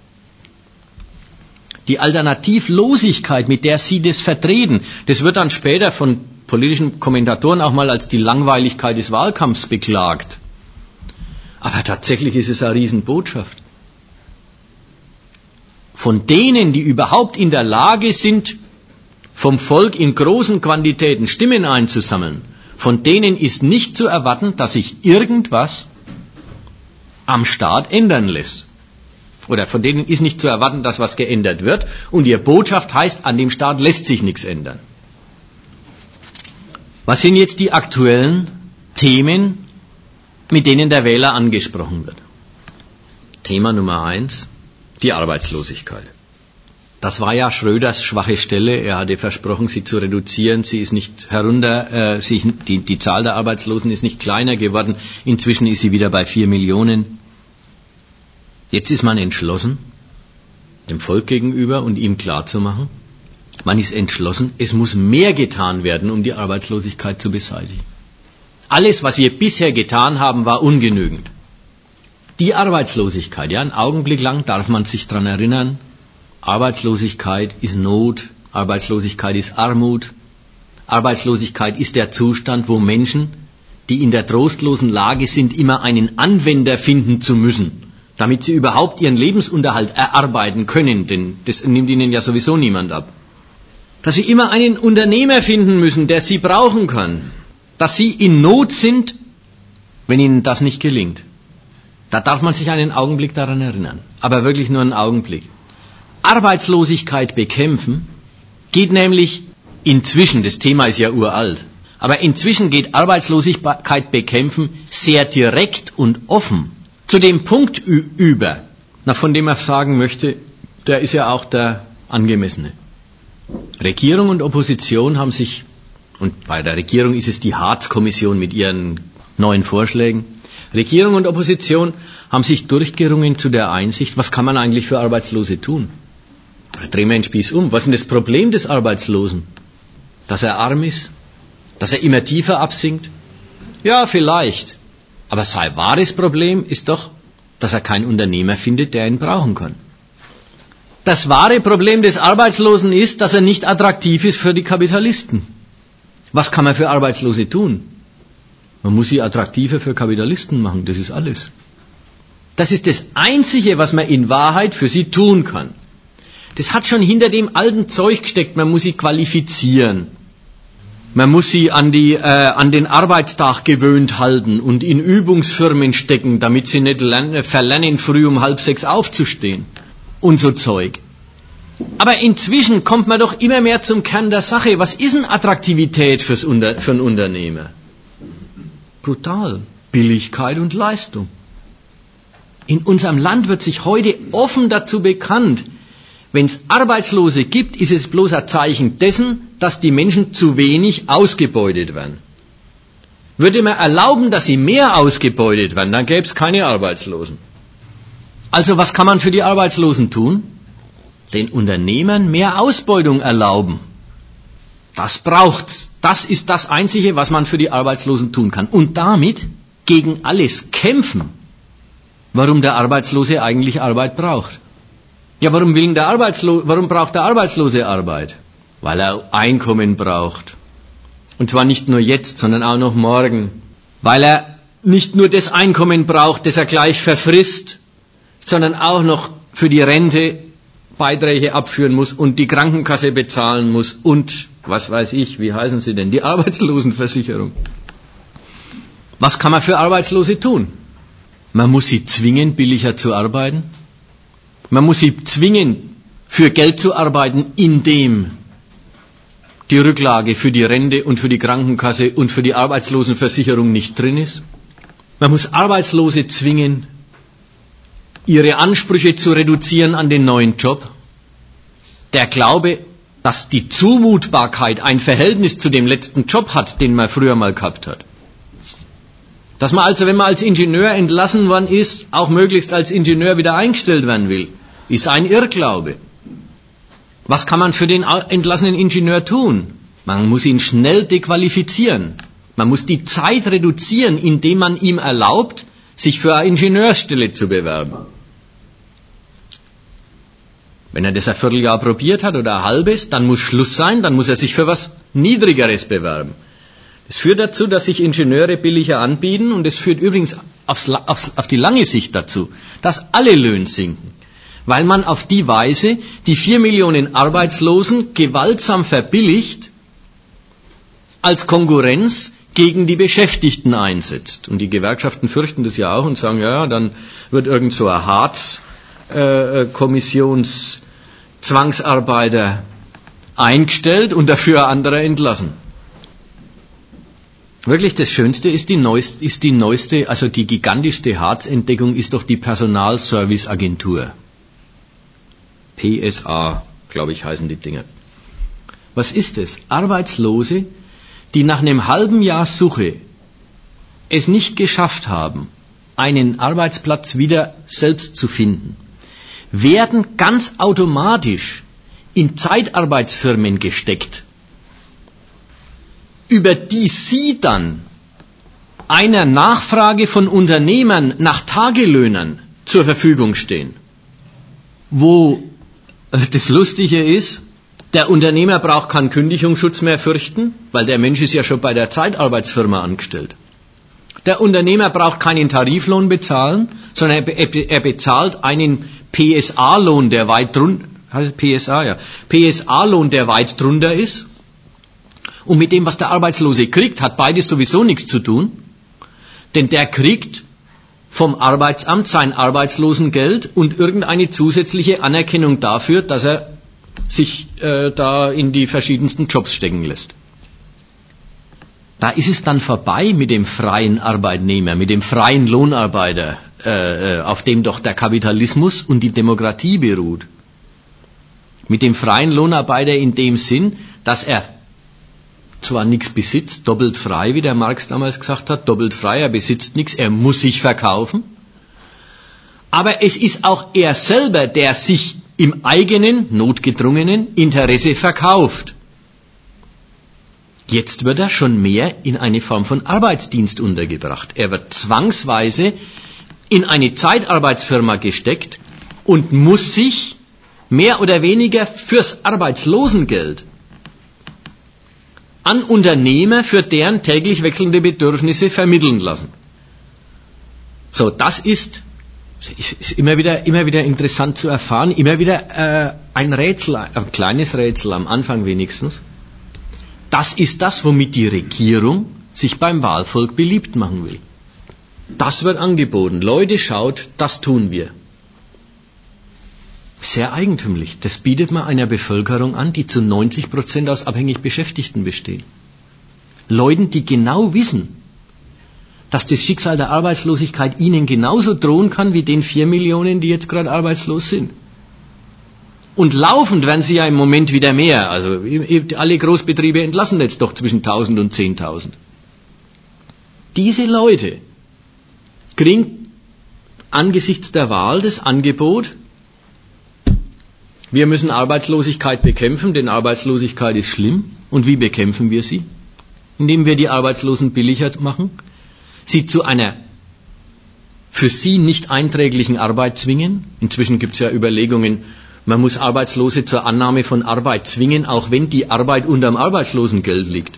Die Alternativlosigkeit, mit der Sie das vertreten, das wird dann später von politischen Kommentatoren auch mal als die Langweiligkeit des Wahlkampfs beklagt. Aber tatsächlich ist es eine Riesenbotschaft. Von denen, die überhaupt in der Lage sind, vom Volk in großen Quantitäten Stimmen einzusammeln, von denen ist nicht zu erwarten, dass sich irgendwas am Staat ändern lässt. Oder von denen ist nicht zu erwarten, dass was geändert wird. Und ihre Botschaft heißt, an dem Staat lässt sich nichts ändern. Was sind jetzt die aktuellen Themen, mit denen der Wähler angesprochen wird? Thema Nummer eins, die Arbeitslosigkeit. Das war ja Schröders schwache Stelle. Er hatte versprochen, sie zu reduzieren. Sie ist nicht herunter, äh, sie, die, die Zahl der Arbeitslosen ist nicht kleiner geworden. Inzwischen ist sie wieder bei vier Millionen. Jetzt ist man entschlossen, dem Volk gegenüber und ihm klarzumachen, man ist entschlossen, es muss mehr getan werden, um die Arbeitslosigkeit zu beseitigen. Alles, was wir bisher getan haben, war ungenügend. Die Arbeitslosigkeit, ja, einen Augenblick lang darf man sich daran erinnern, Arbeitslosigkeit ist Not, Arbeitslosigkeit ist Armut, Arbeitslosigkeit ist der Zustand, wo Menschen, die in der trostlosen Lage sind, immer einen Anwender finden zu müssen, damit sie überhaupt ihren Lebensunterhalt erarbeiten können, denn das nimmt ihnen ja sowieso niemand ab. Dass sie immer einen Unternehmer finden müssen, der sie brauchen kann, dass sie in Not sind, wenn ihnen das nicht gelingt. Da darf man sich einen Augenblick daran erinnern, aber wirklich nur einen Augenblick. Arbeitslosigkeit bekämpfen geht nämlich inzwischen, das Thema ist ja uralt, aber inzwischen geht Arbeitslosigkeit bekämpfen sehr direkt und offen zu dem Punkt über, von dem er sagen möchte, der ist ja auch der angemessene. Regierung und Opposition haben sich, und bei der Regierung ist es die Hartz-Kommission mit ihren neuen Vorschlägen, Regierung und Opposition haben sich durchgerungen zu der Einsicht, was kann man eigentlich für Arbeitslose tun? Drehen wir den Spieß um. Was ist denn das Problem des Arbeitslosen? Dass er arm ist? Dass er immer tiefer absinkt? Ja, vielleicht. Aber sein wahres Problem ist doch, dass er keinen Unternehmer findet, der ihn brauchen kann. Das wahre Problem des Arbeitslosen ist, dass er nicht attraktiv ist für die Kapitalisten. Was kann man für Arbeitslose tun? Man muss sie attraktiver für Kapitalisten machen, das ist alles. Das ist das Einzige, was man in Wahrheit für sie tun kann. Das hat schon hinter dem alten Zeug gesteckt, man muss sie qualifizieren. Man muss sie an, die, äh, an den Arbeitstag gewöhnt halten und in Übungsfirmen stecken, damit sie nicht lernen, verlernen, früh um halb sechs aufzustehen und so Zeug. Aber inzwischen kommt man doch immer mehr zum Kern der Sache. Was ist denn Attraktivität fürs Unter- für einen Unternehmer? Brutal. Billigkeit und Leistung. In unserem Land wird sich heute offen dazu bekannt, wenn es Arbeitslose gibt, ist es bloß ein Zeichen dessen, dass die Menschen zu wenig ausgebeutet werden. Würde man erlauben, dass sie mehr ausgebeutet werden, dann gäbe es keine Arbeitslosen. Also was kann man für die Arbeitslosen tun? Den Unternehmern mehr Ausbeutung erlauben. Das braucht's. Das ist das Einzige, was man für die Arbeitslosen tun kann. Und damit gegen alles kämpfen, warum der Arbeitslose eigentlich Arbeit braucht. Ja, warum will der Arbeitslo- warum braucht der Arbeitslose Arbeit? Weil er Einkommen braucht. Und zwar nicht nur jetzt, sondern auch noch morgen. Weil er nicht nur das Einkommen braucht, das er gleich verfrisst, sondern auch noch für die Rente Beiträge abführen muss und die Krankenkasse bezahlen muss und, was weiß ich, wie heißen sie denn, die Arbeitslosenversicherung. Was kann man für Arbeitslose tun? Man muss sie zwingen, billiger zu arbeiten. Man muss sie zwingen, für Geld zu arbeiten, indem die Rücklage für die Rente und für die Krankenkasse und für die Arbeitslosenversicherung nicht drin ist. Man muss Arbeitslose zwingen, ihre Ansprüche zu reduzieren an den neuen Job. Der Glaube, dass die Zumutbarkeit ein Verhältnis zu dem letzten Job hat, den man früher mal gehabt hat. Dass man also, wenn man als Ingenieur entlassen worden ist, auch möglichst als Ingenieur wieder eingestellt werden will, ist ein Irrglaube. Was kann man für den entlassenen Ingenieur tun? Man muss ihn schnell dequalifizieren. Man muss die Zeit reduzieren, indem man ihm erlaubt, sich für eine Ingenieursstelle zu bewerben. Wenn er das ein Vierteljahr probiert hat oder ein halbes, dann muss Schluss sein, dann muss er sich für was Niedrigeres bewerben. Es führt dazu, dass sich Ingenieure billiger anbieten und es führt übrigens aufs, aufs, auf die lange Sicht dazu, dass alle Löhne sinken, weil man auf die Weise die vier Millionen Arbeitslosen gewaltsam verbilligt als Konkurrenz gegen die Beschäftigten einsetzt. Und die Gewerkschaften fürchten das ja auch und sagen, ja, dann wird irgend so ein Hartz-Kommissions-Zwangsarbeiter eingestellt und dafür andere entlassen. Wirklich das Schönste ist die neueste, ist die neueste, also die gigantischste Hartz-Entdeckung ist doch die Personalservice-Agentur. P S A, glaube ich, heißen die Dinger. Was ist es? Arbeitslose, die nach einem halben Jahr Suche es nicht geschafft haben, einen Arbeitsplatz wieder selbst zu finden, werden ganz automatisch in Zeitarbeitsfirmen gesteckt, über die Sie dann einer Nachfrage von Unternehmern nach Tagelöhnern zur Verfügung stehen. Wo das Lustige ist, der Unternehmer braucht keinen Kündigungsschutz mehr fürchten, weil der Mensch ist ja schon bei der Zeitarbeitsfirma angestellt. Der Unternehmer braucht keinen Tariflohn bezahlen, sondern er bezahlt einen P S A-Lohn, der weit drunter, P S A, ja, P S A-Lohn, der weit drunter ist. Und mit dem, was der Arbeitslose kriegt, hat beides sowieso nichts zu tun. Denn der kriegt vom Arbeitsamt sein Arbeitslosengeld und irgendeine zusätzliche Anerkennung dafür, dass er sich äh, da in die verschiedensten Jobs stecken lässt. Da ist es dann vorbei mit dem freien Arbeitnehmer, mit dem freien Lohnarbeiter, äh, auf dem doch der Kapitalismus und die Demokratie beruht. Mit dem freien Lohnarbeiter in dem Sinn, dass er zwar nichts besitzt, doppelt frei, wie der Marx damals gesagt hat, doppelt frei, er besitzt nichts, er muss sich verkaufen. Aber es ist auch er selber, der sich im eigenen, notgedrungenen Interesse verkauft. Jetzt wird er schon mehr in eine Form von Arbeitsdienst untergebracht. Er wird zwangsweise in eine Zeitarbeitsfirma gesteckt und muss sich mehr oder weniger fürs Arbeitslosengeld an Unternehmer für deren täglich wechselnde Bedürfnisse vermitteln lassen. So, das ist, ist immer wieder, immer wieder interessant zu erfahren, immer wieder äh, ein Rätsel, ein kleines Rätsel, am Anfang wenigstens. Das ist das, womit die Regierung sich beim Wahlvolk beliebt machen will. Das wird angeboten. Leute, schaut, das tun wir. Sehr eigentümlich. Das bietet man einer Bevölkerung an, die zu neunzig Prozent aus abhängig Beschäftigten besteht. Leuten, die genau wissen, dass das Schicksal der Arbeitslosigkeit ihnen genauso drohen kann wie den vier Millionen, die jetzt gerade arbeitslos sind. Und laufend werden sie ja im Moment wieder mehr. Also alle Großbetriebe entlassen jetzt doch zwischen tausend und zehntausend. Diese Leute kriegen angesichts der Wahl das Angebot, wir müssen Arbeitslosigkeit bekämpfen, denn Arbeitslosigkeit ist schlimm. Und wie bekämpfen wir sie? Indem wir die Arbeitslosen billiger machen, sie zu einer für sie nicht einträglichen Arbeit zwingen. Inzwischen gibt es ja Überlegungen, man muss Arbeitslose zur Annahme von Arbeit zwingen, auch wenn die Arbeit unterm Arbeitslosengeld liegt.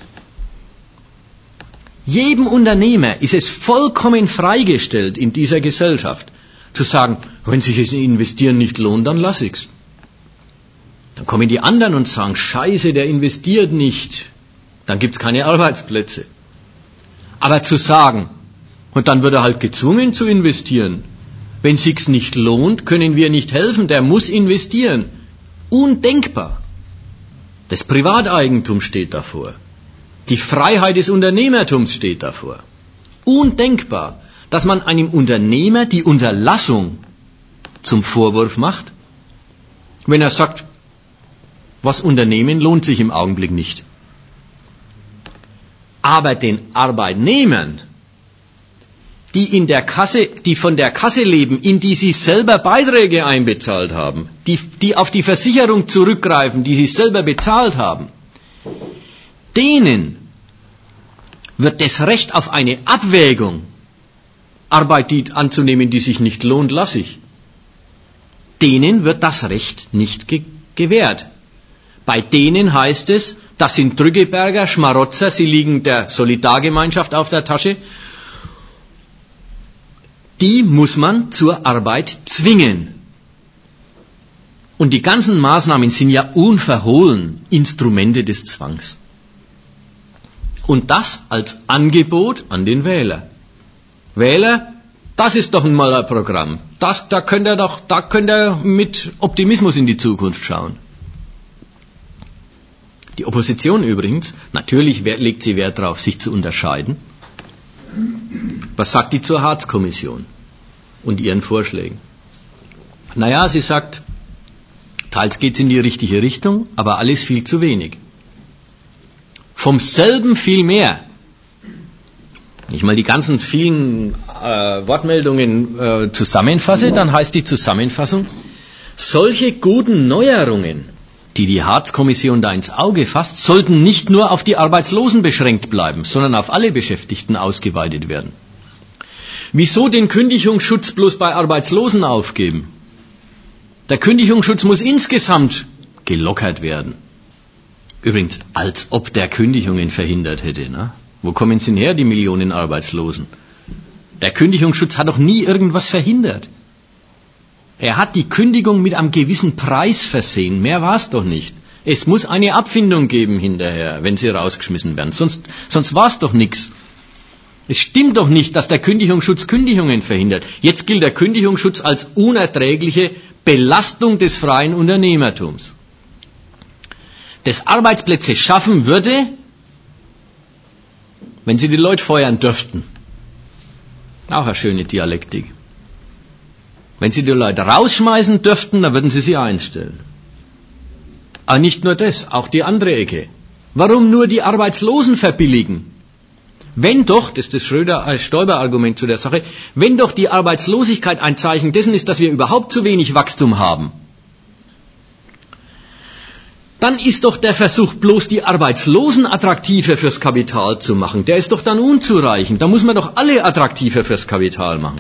Jedem Unternehmer ist es vollkommen freigestellt in dieser Gesellschaft, zu sagen, wenn sich das Investieren nicht lohnt, dann lass ich's. Dann kommen die anderen und sagen, Scheiße, der investiert nicht. Dann gibt's keine Arbeitsplätze. Aber zu sagen, und dann wird er halt gezwungen zu investieren. Wenn sich's nicht lohnt, können wir nicht helfen, der muss investieren. Undenkbar. Das Privateigentum steht davor. Die Freiheit des Unternehmertums steht davor. Undenkbar, dass man einem Unternehmer die Unterlassung zum Vorwurf macht, wenn er sagt, was Unternehmen lohnt sich im Augenblick nicht. Aber den Arbeitnehmern, die in der Kasse, die von der Kasse leben, in die sie selber Beiträge einbezahlt haben, die, die auf die Versicherung zurückgreifen, die sie selber bezahlt haben, denen wird das Recht auf eine Abwägung, Arbeit die anzunehmen, die sich nicht lohnt, lasse ich, denen wird das Recht nicht ge- gewährt. Bei denen heißt es, Das sind Drückeberger, Schmarotzer, sie liegen der Solidargemeinschaft auf der Tasche. Die muss man zur Arbeit zwingen. Und die ganzen Maßnahmen sind ja unverhohlen Instrumente des Zwangs. Und das als Angebot an den Wähler. Wähler, das ist doch mal ein Programm. Das, da könnt ihr doch, da könnt ihr mit Optimismus in die Zukunft schauen. Die Opposition übrigens, natürlich legt sie Wert darauf, sich zu unterscheiden. Was sagt die zur Hartz-Kommission und ihren Vorschlägen? Naja, sie sagt, teils geht es in die richtige Richtung, aber alles viel zu wenig. Vom selben viel mehr. Wenn ich mal die ganzen vielen äh, Wortmeldungen äh, zusammenfasse, dann heißt die Zusammenfassung, solche guten Neuerungen, die die Hartz-Kommission da ins Auge fasst, sollten nicht nur auf die Arbeitslosen beschränkt bleiben, sondern auf alle Beschäftigten ausgeweitet werden. Wieso den Kündigungsschutz bloß bei Arbeitslosen aufgeben? Der Kündigungsschutz muss insgesamt gelockert werden. Übrigens, als ob der Kündigungen verhindert hätte. Ne? Wo kommen sie denn her, die Millionen Arbeitslosen? Der Kündigungsschutz hat doch nie irgendwas verhindert. Er hat die Kündigung mit einem gewissen Preis versehen. Mehr war es doch nicht. Es muss eine Abfindung geben hinterher, wenn sie rausgeschmissen werden. Sonst, sonst war es doch nichts. Es stimmt doch nicht, dass der Kündigungsschutz Kündigungen verhindert. Jetzt gilt der Kündigungsschutz als unerträgliche Belastung des freien Unternehmertums. Das Arbeitsplätze schaffen würde, wenn sie die Leute feuern dürften. Auch eine schöne Dialektik. Wenn sie die Leute rausschmeißen dürften, dann würden sie sie einstellen. Aber nicht nur das, auch die andere Ecke. Warum nur die Arbeitslosen verbilligen? Wenn doch, das ist das Schröder-Stoiber-Argument zu der Sache, wenn doch die Arbeitslosigkeit ein Zeichen dessen ist, dass wir überhaupt zu wenig Wachstum haben, dann ist doch der Versuch, bloß die Arbeitslosen attraktiver fürs Kapital zu machen, der ist doch dann unzureichend. Da muss man doch alle attraktiver fürs Kapital machen.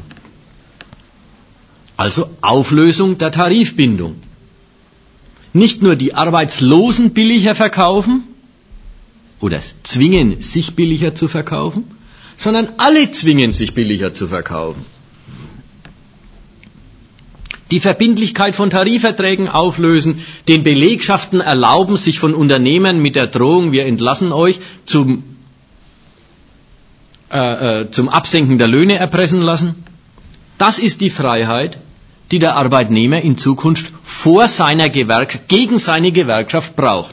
Also Auflösung der Tarifbindung. Nicht nur die Arbeitslosen billiger verkaufen oder zwingen, sich billiger zu verkaufen, sondern alle zwingen, sich billiger zu verkaufen. Die Verbindlichkeit von Tarifverträgen auflösen, den Belegschaften erlauben, sich von Unternehmern mit der Drohung, wir entlassen euch, zum, äh, äh, zum Absenken der Löhne erpressen lassen. Das ist die Freiheit, die der Arbeitnehmer in Zukunft vor seiner Gewerkschaft, gegen seine Gewerkschaft braucht.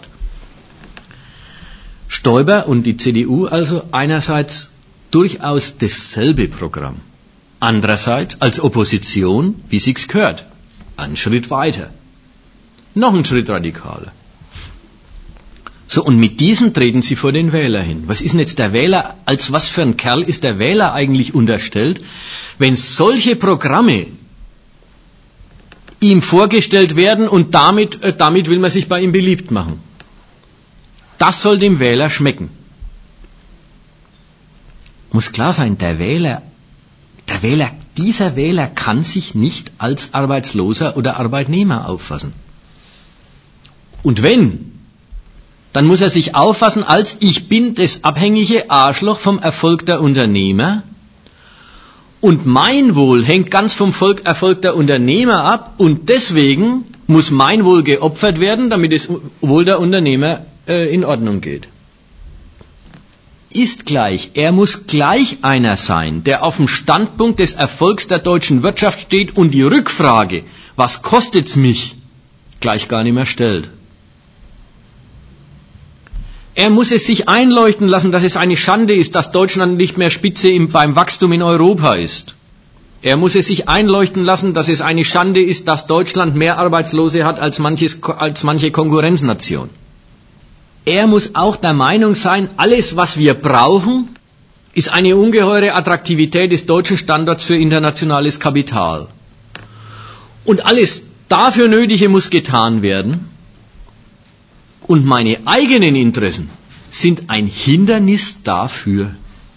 Stoiber und die C D U also einerseits durchaus dasselbe Programm. Andererseits als Opposition, wie sich's gehört, einen Schritt weiter. Noch einen Schritt radikaler. So, und mit diesem treten sie vor den Wähler hin. Was ist denn jetzt der Wähler, als was für ein Kerl ist der Wähler eigentlich unterstellt, wenn solche Programme ihm vorgestellt werden und damit, äh, damit will man sich bei ihm beliebt machen. Das soll dem Wähler schmecken. Muss klar sein, der Wähler Der Wähler, dieser Wähler kann sich nicht als Arbeitsloser oder Arbeitnehmer auffassen. Und wenn, dann muss er sich auffassen als, ich bin das abhängige Arschloch vom Erfolg der Unternehmer und mein Wohl hängt ganz vom Volk, Erfolg der Unternehmer ab und deswegen muss mein Wohl geopfert werden, damit das Wohl der Unternehmer äh, in Ordnung geht. Ist gleich, er muss gleich einer sein, der auf dem Standpunkt des Erfolgs der deutschen Wirtschaft steht und die Rückfrage, was kostet's mich, gleich gar nicht mehr stellt. Er muss es sich einleuchten lassen, dass es eine Schande ist, dass Deutschland nicht mehr Spitze im, beim Wachstum in Europa ist. Er muss es sich einleuchten lassen, dass es eine Schande ist, dass Deutschland mehr Arbeitslose hat als, manches, als manche Konkurrenznation. Er muss auch der Meinung sein, alles, was wir brauchen, ist eine ungeheure Attraktivität des deutschen Standorts für internationales Kapital. Und alles dafür Nötige muss getan werden. Und meine eigenen Interessen sind ein Hindernis dafür.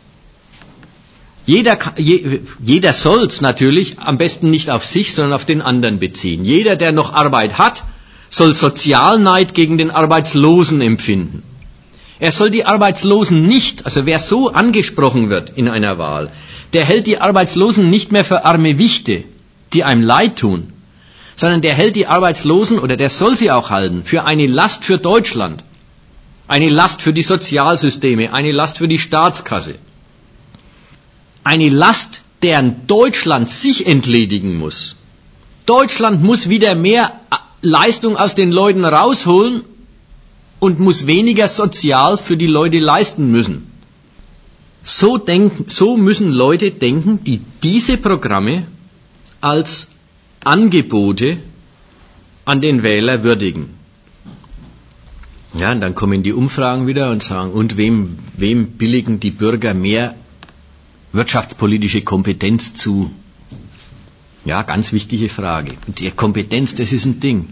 Jeder, je, jeder soll's natürlich am besten nicht auf sich, sondern auf den anderen beziehen. Jeder, der noch Arbeit hat, soll Sozialneid gegen den Arbeitslosen empfinden. Er soll die Arbeitslosen nicht, also wer so angesprochen wird in einer Wahl, der hält die Arbeitslosen nicht mehr für arme Wichte, die einem leid tun, sondern der hält die Arbeitslosen, oder der soll sie auch halten, für eine Last für Deutschland, eine Last für die Sozialsysteme, eine Last für die Staatskasse, eine Last, deren Deutschland sich entledigen muss. Deutschland muss wieder mehr Leistung aus den Leuten rausholen und muss weniger sozial für die Leute leisten müssen. So, denken, so müssen Leute denken, die diese Programme als Angebote an den Wähler würdigen. Ja, und dann kommen die Umfragen wieder und sagen, und wem, wem billigen die Bürger mehr wirtschaftspolitische Kompetenz zu? Ja, ganz wichtige Frage. Und die Kompetenz, das ist ein Ding.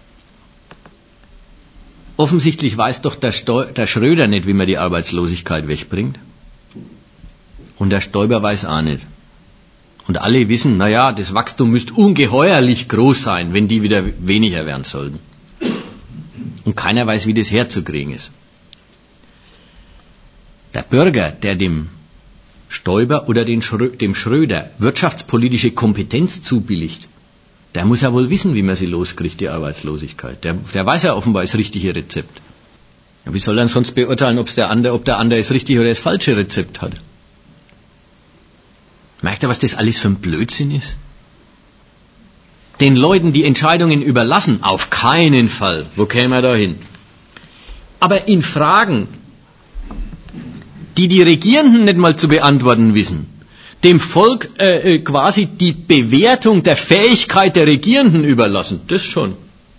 Offensichtlich weiß doch der, Steu- der Schröder nicht, wie man die Arbeitslosigkeit wegbringt. Und der Stoiber weiß auch nicht. Und alle wissen, naja, das Wachstum müsste ungeheuerlich groß sein, wenn die wieder weniger werden sollten. Und keiner weiß, wie das herzukriegen ist. Der Bürger, der dem Stoiber oder den Schrö- dem Schröder wirtschaftspolitische Kompetenz zubilligt, der muss ja wohl wissen, wie man sie loskriegt, die Arbeitslosigkeit. Der, der weiß ja offenbar das richtige Rezept. Ja, wie soll er sonst beurteilen, ob's der andere, ob der andere das richtige oder das falsche Rezept hat? Merkt ihr, was das alles für ein Blödsinn ist? Den Leuten die Entscheidungen überlassen? Auf keinen Fall. Wo käme er da hin? Aber in Fragen, die die Regierenden nicht mal zu beantworten wissen, dem Volk äh, quasi die Bewertung der Fähigkeit der Regierenden überlassen, das schon.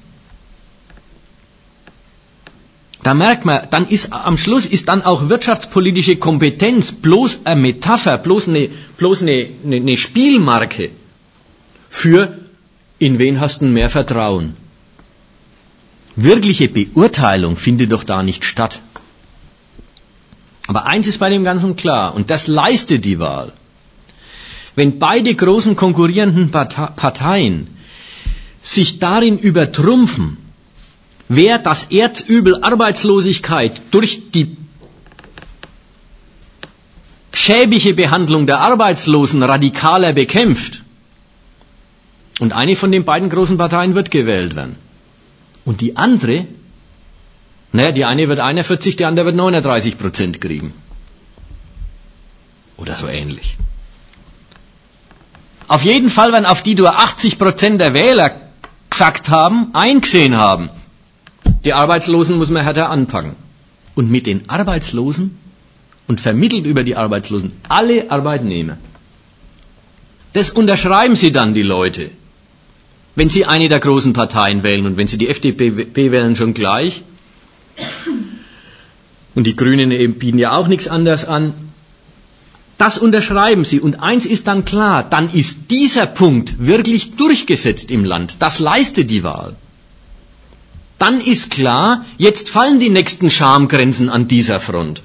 Da merkt man, dann ist am Schluss ist dann auch wirtschaftspolitische Kompetenz bloß eine Metapher, bloß eine, bloß eine, eine, eine Spielmarke für in wen hast du mehr Vertrauen. Wirkliche Beurteilung findet doch da nicht statt. Aber eins ist bei dem Ganzen klar, und das leistet die Wahl. Wenn beide großen konkurrierenden Parteien sich darin übertrumpfen, wer das Erzübel Arbeitslosigkeit durch die schäbige Behandlung der Arbeitslosen radikaler bekämpft, und eine von den beiden großen Parteien wird gewählt werden, und die andere, naja, die eine wird einundvierzig, die andere wird neununddreißig Prozent kriegen. Oder so ähnlich. Auf jeden Fall werden auf die nur achtzig Prozent der Wähler gesagt haben, eingesehen haben, die Arbeitslosen muss man härter anpacken. Und mit den Arbeitslosen und vermittelt über die Arbeitslosen alle Arbeitnehmer. Das unterschreiben sie dann, die Leute. Wenn sie eine der großen Parteien wählen, und wenn sie die F D P wählen, schon gleich. Und die Grünen eben bieten ja auch nichts anderes an. Das unterschreiben sie. Und eins ist dann klar, dann ist dieser Punkt wirklich durchgesetzt im Land. Das leistet die Wahl. Dann ist klar, jetzt fallen die nächsten Schamgrenzen an dieser Front.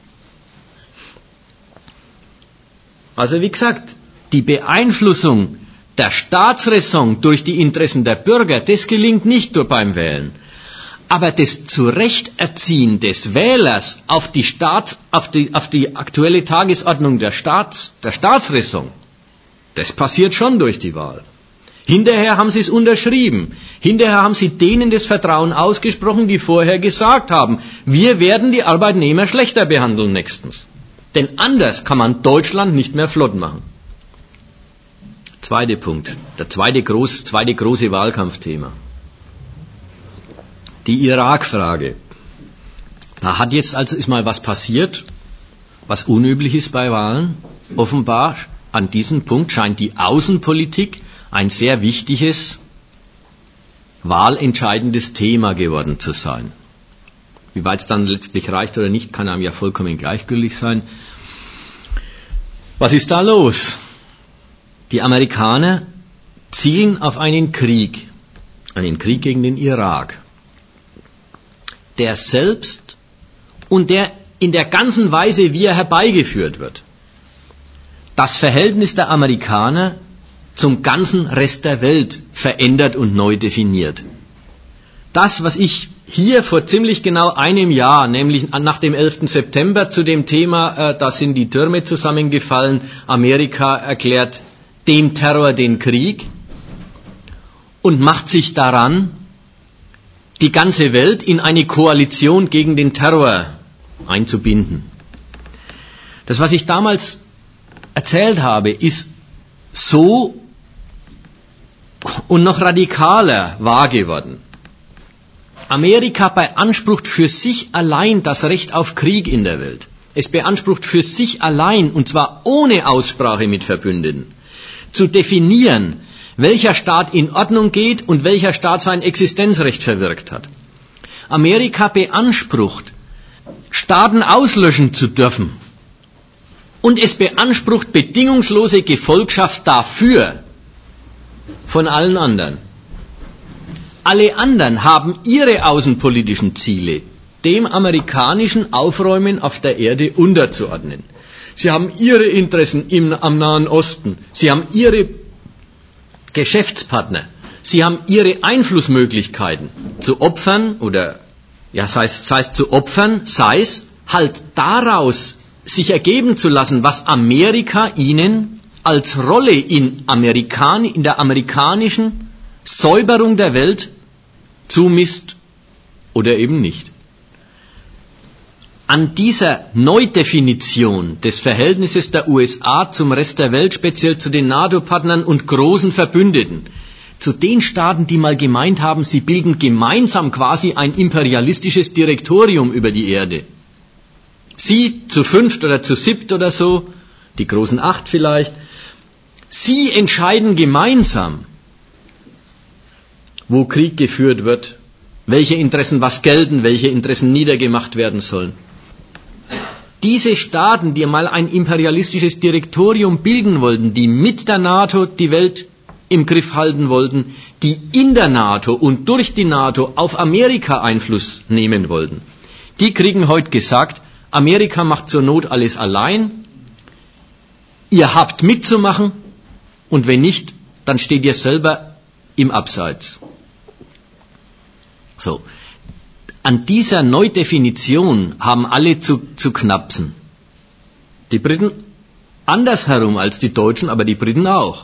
Also wie gesagt, die Beeinflussung der Staatsräson durch die Interessen der Bürger, das gelingt nicht nur beim Wählen. Aber das Zurechterziehen des Wählers auf die, Staats, auf die, auf die aktuelle Tagesordnung der, Staats, der Staatsräson, das passiert schon durch die Wahl. Hinterher haben sie es unterschrieben. Hinterher haben sie denen das Vertrauen ausgesprochen, die vorher gesagt haben, wir werden die Arbeitnehmer schlechter behandeln nächstens. Denn anders kann man Deutschland nicht mehr flott machen. Zweiter Punkt, der zweite, groß, zweite große Wahlkampfthema. Die Irak-Frage. Da hat jetzt also ist mal was passiert, was unüblich ist bei Wahlen. Offenbar an diesem Punkt scheint die Außenpolitik ein sehr wichtiges, wahlentscheidendes Thema geworden zu sein. Wie weit es dann letztlich reicht oder nicht, kann einem ja vollkommen gleichgültig sein. Was ist da los? Die Amerikaner zielen auf einen Krieg, einen Krieg gegen den Irak, der selbst und der in der ganzen Weise, wie er herbeigeführt wird, das Verhältnis der Amerikaner zum ganzen Rest der Welt verändert und neu definiert. Das, was ich hier vor ziemlich genau einem Jahr, nämlich nach dem elften September, zu dem Thema, äh, da sind die Türme zusammengefallen, Amerika erklärt dem Terror den Krieg und macht sich daran, die ganze Welt in eine Koalition gegen den Terror einzubinden. Das, was ich damals erzählt habe, ist so und noch radikaler wahr geworden. Amerika beansprucht für sich allein das Recht auf Krieg in der Welt. Es beansprucht für sich allein, und zwar ohne Aussprache mit Verbündeten, zu definieren, welcher Staat in Ordnung geht und welcher Staat sein Existenzrecht verwirkt hat. Amerika beansprucht, Staaten auslöschen zu dürfen. Und es beansprucht bedingungslose Gefolgschaft dafür von allen anderen. Alle anderen haben ihre außenpolitischen Ziele dem amerikanischen Aufräumen auf der Erde unterzuordnen. Sie haben ihre Interessen im, am Nahen Osten. Sie haben ihre Geschäftspartner. Sie haben ihre Einflussmöglichkeiten zu opfern oder, ja, sei es, sei es zu opfern, sei es halt daraus sich ergeben zu lassen, was Amerika ihnen als Rolle in, Amerikan- in der amerikanischen Säuberung der Welt zumisst oder eben nicht. An dieser Neudefinition des Verhältnisses der U S A zum Rest der Welt, speziell zu den NATO-Partnern und großen Verbündeten, zu den Staaten, die mal gemeint haben, sie bilden gemeinsam quasi ein imperialistisches Direktorium über die Erde. Sie zu fünft oder zu siebt oder so, die großen acht vielleicht, sie entscheiden gemeinsam, wo Krieg geführt wird, welche Interessen was gelten, welche Interessen niedergemacht werden sollen. Diese Staaten, die mal ein imperialistisches Direktorium bilden wollten, die mit der NATO die Welt im Griff halten wollten, die in der NATO und durch die NATO auf Amerika Einfluss nehmen wollten, die kriegen heute gesagt, Amerika macht zur Not alles allein, ihr habt mitzumachen und wenn nicht, dann steht ihr selber im Abseits. So. An dieser Neudefinition haben alle zu, zu knapsen. Die Briten andersherum als die Deutschen, aber die Briten auch.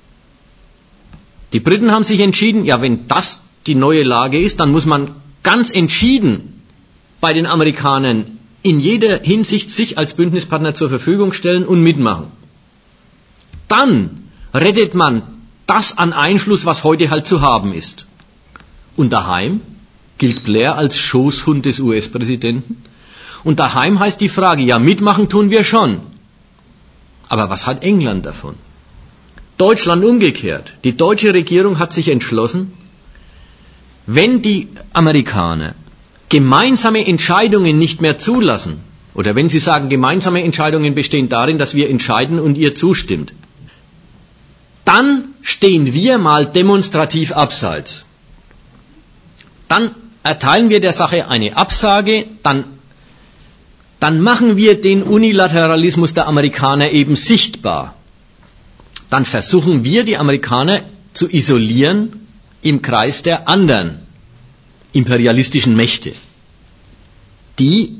Die Briten haben sich entschieden, ja, wenn das die neue Lage ist, dann muss man ganz entschieden bei den Amerikanern in jeder Hinsicht sich als Bündnispartner zur Verfügung stellen und mitmachen. Dann rettet man das an Einfluss, was heute halt zu haben ist. Und daheim gilt Blair als Schoßhund des U S-Präsidenten. Und daheim heißt die Frage, ja, mitmachen tun wir schon. Aber was hat England davon? Deutschland umgekehrt. Die deutsche Regierung hat sich entschlossen, wenn die Amerikaner gemeinsame Entscheidungen nicht mehr zulassen, oder wenn sie sagen, gemeinsame Entscheidungen bestehen darin, dass wir entscheiden und ihr zustimmt, dann stehen wir mal demonstrativ abseits. Dann erteilen wir der Sache eine Absage, dann, dann machen wir den Unilateralismus der Amerikaner eben sichtbar. Dann versuchen wir, die Amerikaner zu isolieren im Kreis der anderen imperialistischen Mächte, die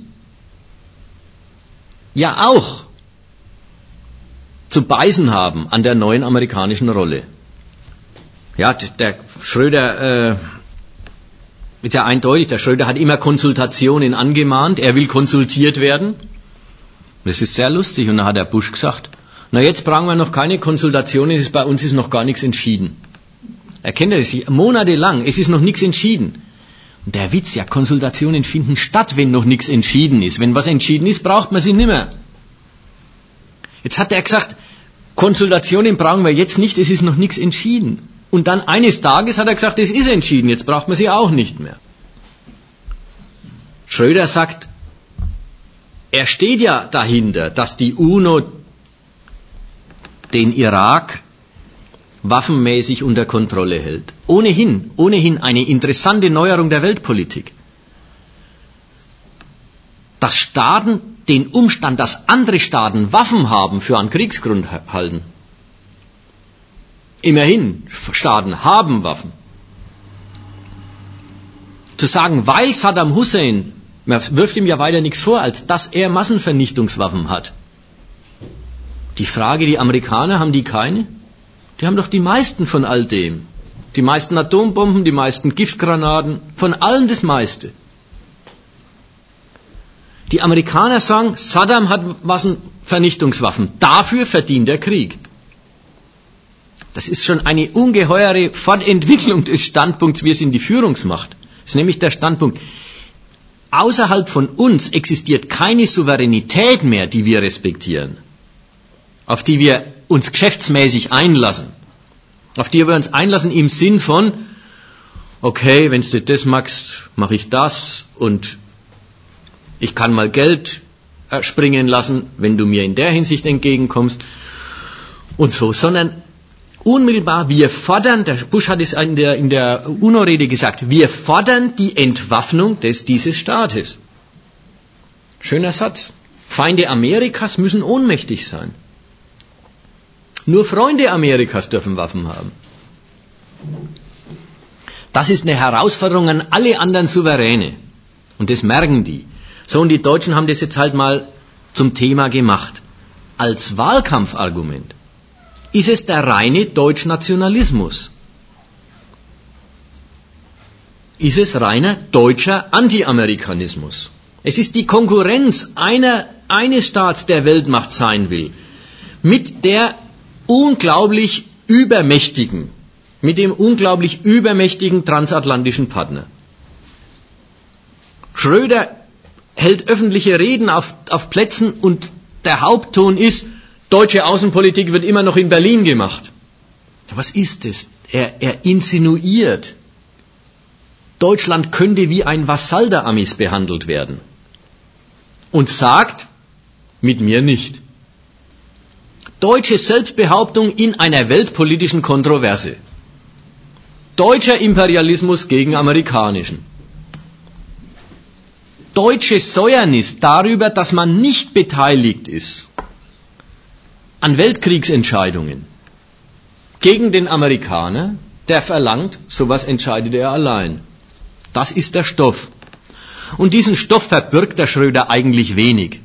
ja auch zu beißen haben an der neuen amerikanischen Rolle. Ja, der Schröder äh, ist ja eindeutig, der Schröder hat immer Konsultationen angemahnt, er will konsultiert werden. Das ist sehr lustig. Und dann hat der Bush gesagt, na jetzt brauchen wir noch keine Konsultationen, es ist, bei uns ist noch gar nichts entschieden. Erkennt er das? Monatelang, es ist noch nichts entschieden. Und der Witz, ja, Konsultationen finden statt, wenn noch nichts entschieden ist. Wenn was entschieden ist, braucht man sie nimmer. Jetzt hat er gesagt, Konsultationen brauchen wir jetzt nicht, es ist noch nichts entschieden. Und dann eines Tages hat er gesagt, es ist entschieden, jetzt braucht man sie auch nicht mehr. Schröder sagt, er steht ja dahinter, dass die UNO den Irak waffenmäßig unter Kontrolle hält. Ohnehin, ohnehin eine interessante Neuerung der Weltpolitik. Dass Staaten den Umstand, dass andere Staaten Waffen haben, für einen Kriegsgrund halten. Immerhin, Staaten haben Waffen. Zu sagen, weil Saddam Hussein, man wirft ihm ja weiter nichts vor, als dass er Massenvernichtungswaffen hat. Die Frage, die Amerikaner, haben die keine? Die haben doch die meisten von all dem. Die meisten Atombomben, die meisten Giftgranaten, von allem das meiste. Die Amerikaner sagen, Saddam hat Massenvernichtungswaffen. Dafür verdient er Krieg. Das ist schon eine ungeheure Fortentwicklung des Standpunkts, wir sind die Führungsmacht. Das ist nämlich der Standpunkt, außerhalb von uns existiert keine Souveränität mehr, die wir respektieren, auf die wir uns geschäftsmäßig einlassen, auf die wir uns einlassen im Sinn von, okay, wenn du das magst, mache ich das und ich kann mal Geld springen lassen, wenn du mir in der Hinsicht entgegenkommst und so, sondern unmittelbar, wir fordern, der Bush hat es in der, in der UNO-Rede gesagt, wir fordern die Entwaffnung des, dieses Staates. Schöner Satz. Feinde Amerikas müssen ohnmächtig sein. Nur Freunde Amerikas dürfen Waffen haben. Das ist eine Herausforderung an alle anderen Souveräne. Und das merken die. So, und die Deutschen haben das jetzt halt mal zum Thema gemacht. Als Wahlkampfargument ist es der reine Deutschnationalismus. Ist es reiner deutscher Anti-Amerikanismus. Es ist die Konkurrenz einer, eines Staats, der Weltmacht sein will, mit der unglaublich übermächtigen, mit dem unglaublich übermächtigen transatlantischen Partner. Schröder hält öffentliche Reden auf, auf Plätzen und der Hauptton ist, deutsche Außenpolitik wird immer noch in Berlin gemacht. Was ist das? Er, er insinuiert, Deutschland könnte wie ein Vasall der Amis behandelt werden. Und sagt, mit mir nicht. Deutsche Selbstbehauptung in einer weltpolitischen Kontroverse. Deutscher Imperialismus gegen amerikanischen. Deutsche Säuernis darüber, dass man nicht beteiligt ist an Weltkriegsentscheidungen gegen den Amerikaner, der verlangt, sowas entscheidet er allein. Das ist der Stoff. Und diesen Stoff verbirgt der Schröder eigentlich wenig.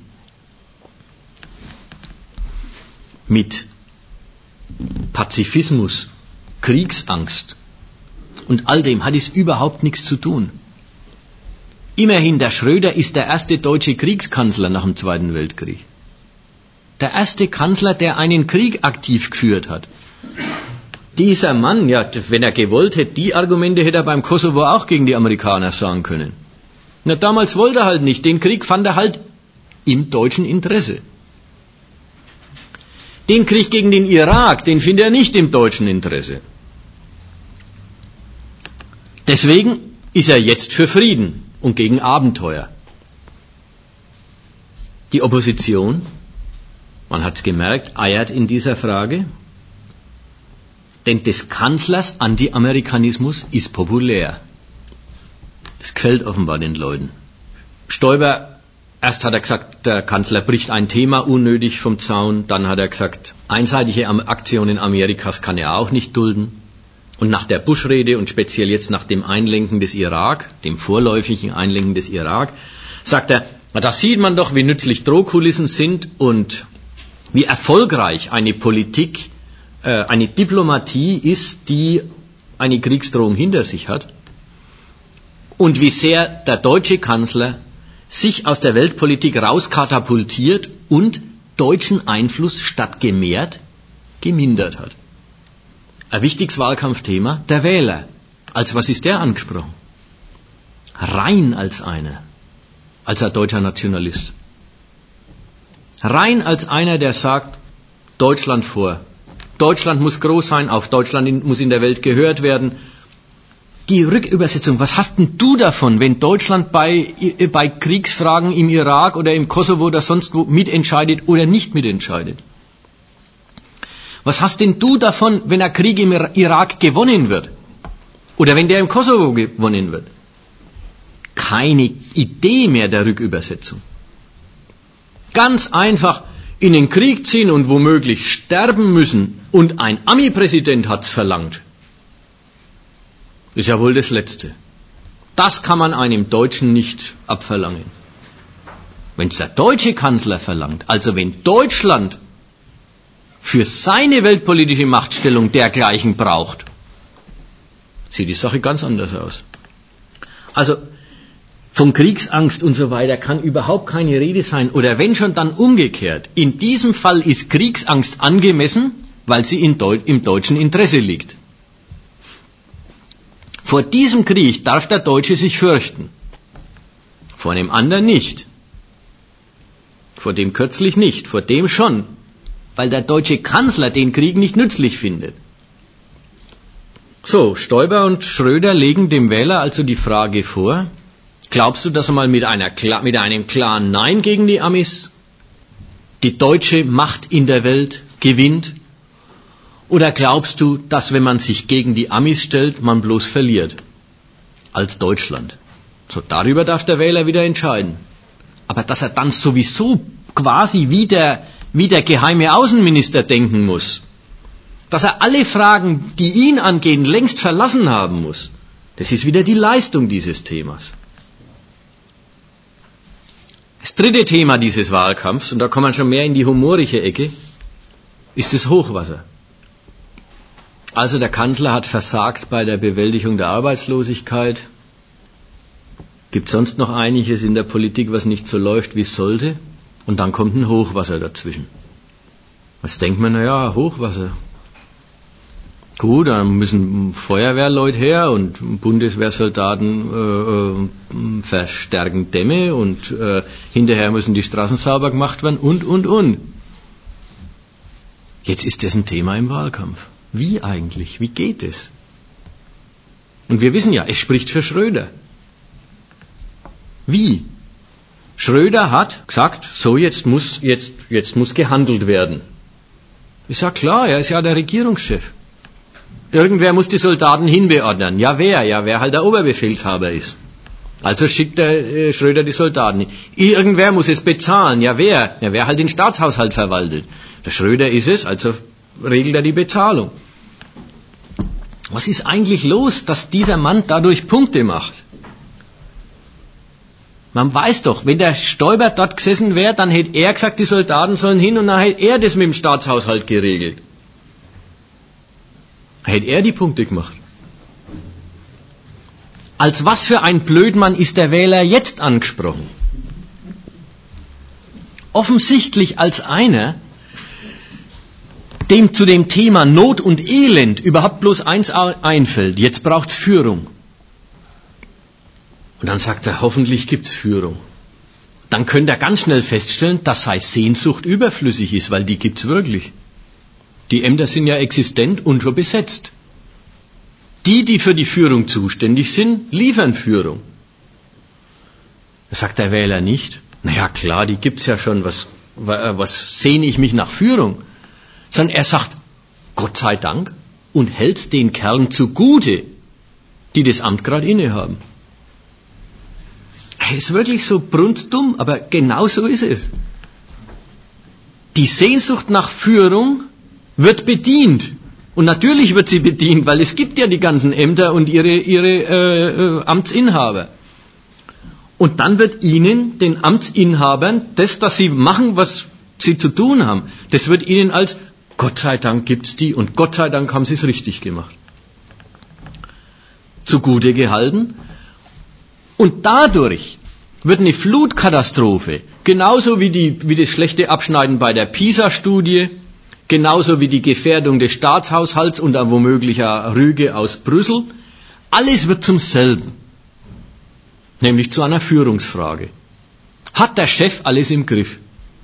Mit Pazifismus, Kriegsangst und all dem hat es überhaupt nichts zu tun. Immerhin, der Schröder ist der erste deutsche Kriegskanzler nach dem Zweiten Weltkrieg. Der erste Kanzler, der einen Krieg aktiv geführt hat. Dieser Mann, ja, wenn er gewollt hätte, die Argumente hätte er beim Kosovo auch gegen die Amerikaner sagen können. Na, damals wollte er halt nicht. Den Krieg fand er halt im deutschen Interesse. Den Krieg gegen den Irak, den findet er nicht im deutschen Interesse. Deswegen ist er jetzt für Frieden und gegen Abenteuer. Die Opposition, man hat es gemerkt, eiert in dieser Frage, denn des Kanzlers Anti-Amerikanismus ist populär. Das gefällt offenbar den Leuten. Stoiber, erst hat er gesagt, der Kanzler bricht ein Thema unnötig vom Zaun, dann hat er gesagt, einseitige Aktionen Amerikas kann er auch nicht dulden. Und nach der Bush-Rede und speziell jetzt nach dem Einlenken des Irak, dem vorläufigen Einlenken des Irak, sagt er, na, da sieht man doch, wie nützlich Drohkulissen sind und wie erfolgreich eine Politik, äh, eine Diplomatie ist, die eine Kriegsdrohung hinter sich hat. Und wie sehr der deutsche Kanzler sich aus der Weltpolitik rauskatapultiert und deutschen Einfluss statt gemehrt, gemindert hat. Ein wichtiges Wahlkampfthema, der Wähler. Als was ist der angesprochen? Rein als einer, als ein deutscher Nationalist. Rein als einer, der sagt, Deutschland vor. Deutschland muss groß sein, auf Deutschland muss in der Welt gehört werden. Die Rückübersetzung, was hast denn du davon, wenn Deutschland bei, bei Kriegsfragen im Irak oder im Kosovo oder sonst wo mitentscheidet oder nicht mitentscheidet? Was hast denn du davon, wenn ein Krieg im Irak gewonnen wird? Oder wenn der im Kosovo gewonnen wird? Keine Idee mehr der Rückübersetzung. Ganz einfach in den Krieg ziehen und womöglich sterben müssen und ein Ami-Präsident hat's verlangt. Ist ja wohl das Letzte. Das kann man einem Deutschen nicht abverlangen. Wenn es der deutsche Kanzler verlangt, also wenn Deutschland für seine weltpolitische Machtstellung dergleichen braucht, sieht die Sache ganz anders aus. Also von Kriegsangst und so weiter kann überhaupt keine Rede sein. Oder wenn schon, dann umgekehrt. In diesem Fall ist Kriegsangst angemessen, weil sie in Deu- im deutschen Interesse liegt. Vor diesem Krieg darf der Deutsche sich fürchten. Vor einem anderen nicht. Vor dem kürzlich nicht. Vor dem schon. Weil der deutsche Kanzler den Krieg nicht nützlich findet. So, Stoiber und Schröder legen dem Wähler also die Frage vor: Glaubst du, dass er mal mit, einer, mit einem klaren Nein gegen die Amis die deutsche Macht in der Welt gewinnt? Oder glaubst du, dass wenn man sich gegen die Amis stellt, man bloß verliert? Als Deutschland. So, darüber darf der Wähler wieder entscheiden. Aber dass er dann sowieso quasi wie der, wie der geheime Außenminister denken muss, dass er alle Fragen, die ihn angehen, längst verlassen haben muss, das ist wieder die Leistung dieses Themas. Das dritte Thema dieses Wahlkampfs, und da kommt man schon mehr in die humorische Ecke, ist das Hochwasser. Also der Kanzler hat versagt bei der Bewältigung der Arbeitslosigkeit. Gibt sonst noch einiges in der Politik, was nicht so läuft, wie es sollte? Und dann kommt ein Hochwasser dazwischen. Was denkt man? Naja, Hochwasser. Gut, dann müssen Feuerwehrleute her und Bundeswehrsoldaten äh, verstärken Dämme und äh, hinterher müssen die Straßen sauber gemacht werden und, und, und. Jetzt ist das ein Thema im Wahlkampf. Wie eigentlich? Wie geht es? Und wir wissen ja, es spricht für Schröder. Wie? Schröder hat gesagt, so jetzt muss, jetzt, jetzt muss gehandelt werden. Ist ja klar, er ist ja der Regierungschef. Irgendwer muss die Soldaten hinbeordnen. Ja, wer? Ja, wer halt der Oberbefehlshaber ist. Also schickt der äh, Schröder die Soldaten hin. Irgendwer muss es bezahlen. Ja, wer? Ja, wer halt den Staatshaushalt verwaltet. Der Schröder ist es, also regelt er die Bezahlung. Was ist eigentlich los, dass dieser Mann dadurch Punkte macht? Man weiß doch, wenn der Stoiber dort gesessen wäre, dann hätte er gesagt, die Soldaten sollen hin und dann hätte er das mit dem Staatshaushalt geregelt. Hätte er die Punkte gemacht. Als was für ein Blödmann ist der Wähler jetzt angesprochen? Offensichtlich als einer, dem zu dem Thema Not und Elend überhaupt bloß eins einfällt. Jetzt braucht's Führung. Und dann sagt er, hoffentlich gibt's Führung. Dann könnte er ganz schnell feststellen, dass seine Sehnsucht überflüssig ist, weil die gibt's wirklich. Die Ämter sind ja existent und schon besetzt. Die, die für die Führung zuständig sind, liefern Führung. Das sagt der Wähler nicht. Naja, klar, die gibt's ja schon. Was, was sehne ich mich nach Führung? Sondern er sagt, Gott sei Dank, und hält den Kerlen zugute, die das Amt gerade innehaben. Er ist wirklich so brunzdumm, aber genau so ist es. Die Sehnsucht nach Führung wird bedient. Und natürlich wird sie bedient, weil es gibt ja die ganzen Ämter und ihre, ihre äh, äh, Amtsinhaber. Und dann wird ihnen, den Amtsinhabern, das, dass sie machen, was sie zu tun haben, das wird ihnen als Gott sei Dank gibt's die und Gott sei Dank haben sie es richtig gemacht. Zugute gehalten. Und dadurch wird eine Flutkatastrophe, genauso wie, die, wie das schlechte Abschneiden bei der PISA-Studie, genauso wie die Gefährdung des Staatshaushalts und dann womöglicher Rüge aus Brüssel, alles wird zum selben, nämlich zu einer Führungsfrage. Hat der Chef alles im Griff?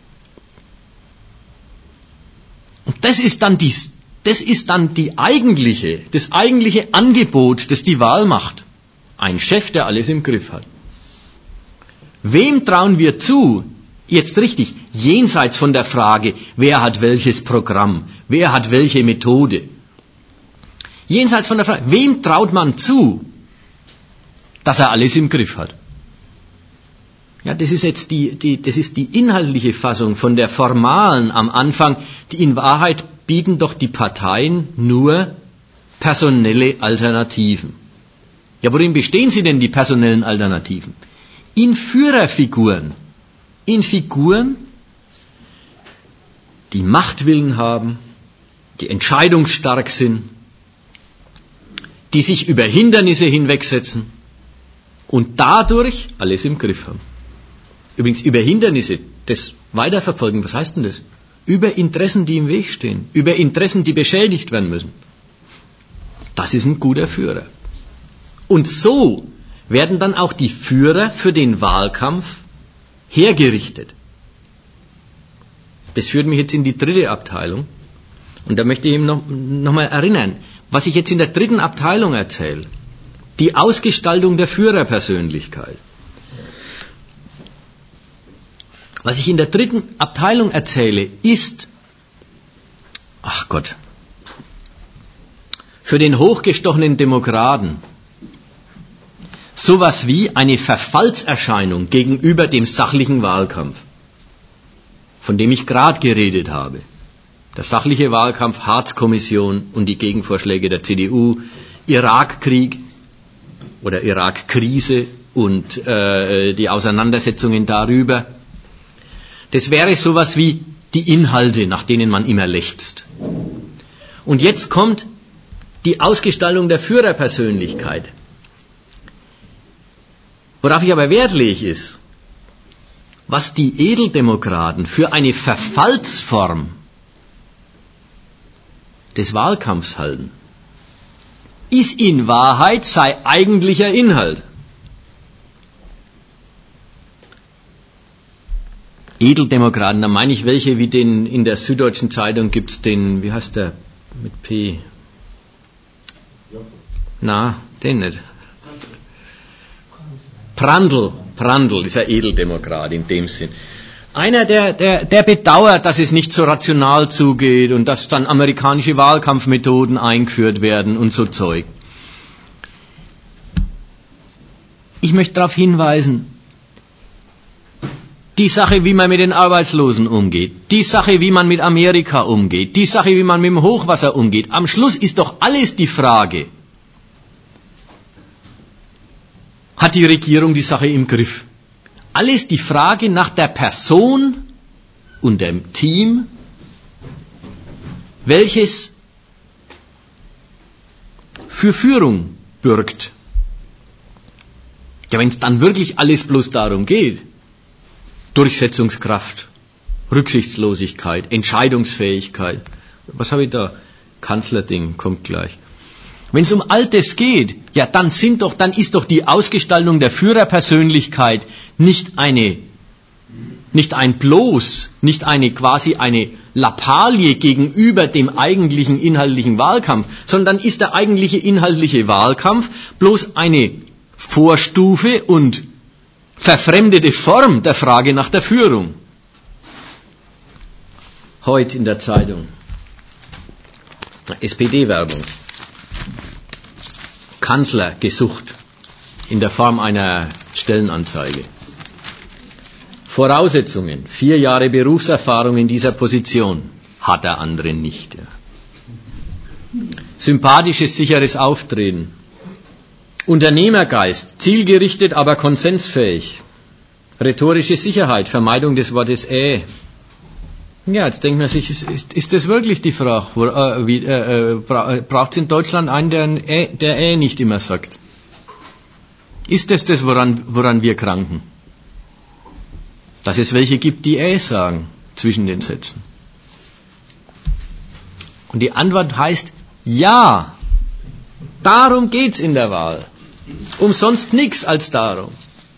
Und das ist dann die, das ist dann die eigentliche, das eigentliche Angebot, das die Wahl macht. Ein Chef, der alles im Griff hat. Wem trauen wir zu, jetzt richtig, jenseits von der Frage, wer hat welches Programm, wer hat welche Methode, jenseits von der Frage, wem traut man zu, dass er alles im Griff hat? Ja, das ist jetzt die, die, das ist die inhaltliche Fassung von der formalen am Anfang. Die in Wahrheit bieten doch die Parteien nur personelle Alternativen. Ja, worin bestehen sie denn, die personellen Alternativen? In Führerfiguren, in Figuren, die Machtwillen haben, die entscheidungsstark sind, die sich über Hindernisse hinwegsetzen und dadurch alles im Griff haben. Übrigens über Hindernisse, das Weiterverfolgen, was heißt denn das? Über Interessen, die im Weg stehen, über Interessen, die beschädigt werden müssen. Das ist ein guter Führer. Und so werden dann auch die Führer für den Wahlkampf hergerichtet. Das führt mich jetzt in die dritte Abteilung. Und da möchte ich eben noch, noch mal erinnern, was ich jetzt in der dritten Abteilung erzähle. Die Ausgestaltung der Führerpersönlichkeit. Was ich in der dritten Abteilung erzähle, ist, ach Gott, für den hochgestochenen Demokraten sowas wie eine Verfallserscheinung gegenüber dem sachlichen Wahlkampf, von dem ich gerade geredet habe. Der sachliche Wahlkampf, Hartz-Kommission und die Gegenvorschläge der C D U, Irakkrieg oder Irakkrise und äh, die Auseinandersetzungen darüber. Das wäre sowas wie die Inhalte, nach denen man immer lechzt. Und jetzt kommt die Ausgestaltung der Führerpersönlichkeit. Worauf ich aber Wert lege, ist, was die Edeldemokraten für eine Verfallsform des Wahlkampfs halten, ist in Wahrheit sein eigentlicher Inhalt. Edeldemokraten, da meine ich welche, wie den in der Süddeutschen Zeitung gibt's den, wie heißt der mit P? Na, den nicht. Prandtl, Prandtl ist ein Edeldemokrat in dem Sinn. Einer, der, der, der bedauert, dass es nicht so rational zugeht und dass dann amerikanische Wahlkampfmethoden eingeführt werden und so Zeug. Ich möchte darauf hinweisen, die Sache, wie man mit den Arbeitslosen umgeht, die Sache, wie man mit Amerika umgeht, die Sache, wie man mit dem Hochwasser umgeht, am Schluss ist doch alles die Frage, hat die Regierung die Sache im Griff? Alles die Frage nach der Person und dem Team, welches für Führung bürgt. Ja, wenn es dann wirklich alles bloß darum geht, Durchsetzungskraft, Rücksichtslosigkeit, Entscheidungsfähigkeit, was habe ich da? Kanzlerding kommt gleich. Wenn es um all das geht, ja, dann sind doch, dann ist doch die Ausgestaltung der Führerpersönlichkeit nicht eine, nicht ein Bloß, nicht eine quasi eine Lappalie gegenüber dem eigentlichen inhaltlichen Wahlkampf, sondern ist der eigentliche inhaltliche Wahlkampf bloß eine Vorstufe und verfremdete Form der Frage nach der Führung. Heute in der Zeitung S P D-Werbung. Kanzler gesucht in der Form einer Stellenanzeige. Voraussetzungen, vier Jahre Berufserfahrung in dieser Position, hat der andere nicht. Ja. Sympathisches, sicheres Auftreten, Unternehmergeist, zielgerichtet, aber konsensfähig, rhetorische Sicherheit, Vermeidung des Wortes äh. Ja, jetzt denkt man sich, ist, ist, ist das wirklich die Frage? Wo, äh, wie, äh, bra- braucht es in Deutschland einen, der äh, der äh nicht immer sagt? Ist das das, woran, woran wir kranken? Dass es welche gibt, die äh sagen zwischen den Sätzen. Und die Antwort heißt ja. Darum geht's in der Wahl. Umsonst nichts als darum.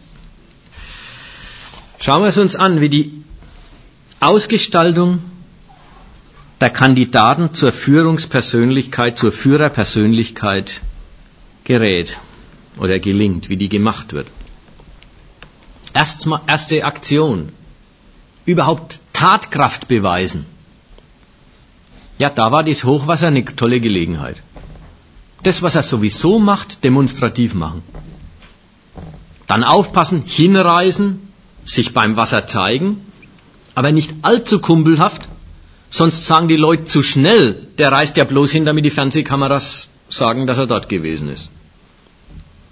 Schauen wir es uns an, wie die Ausgestaltung der Kandidaten zur Führungspersönlichkeit, zur Führerpersönlichkeit gerät oder gelingt, wie die gemacht wird. Erstmal, erste Aktion, überhaupt Tatkraft beweisen. Ja, da war das Hochwasser eine tolle Gelegenheit. Das, was er sowieso macht, demonstrativ machen. Dann aufpassen, hinreisen, sich beim Wasser zeigen, aber nicht allzu kumpelhaft, sonst sagen die Leute zu schnell, der reist ja bloß hin, damit die Fernsehkameras sagen, dass er dort gewesen ist.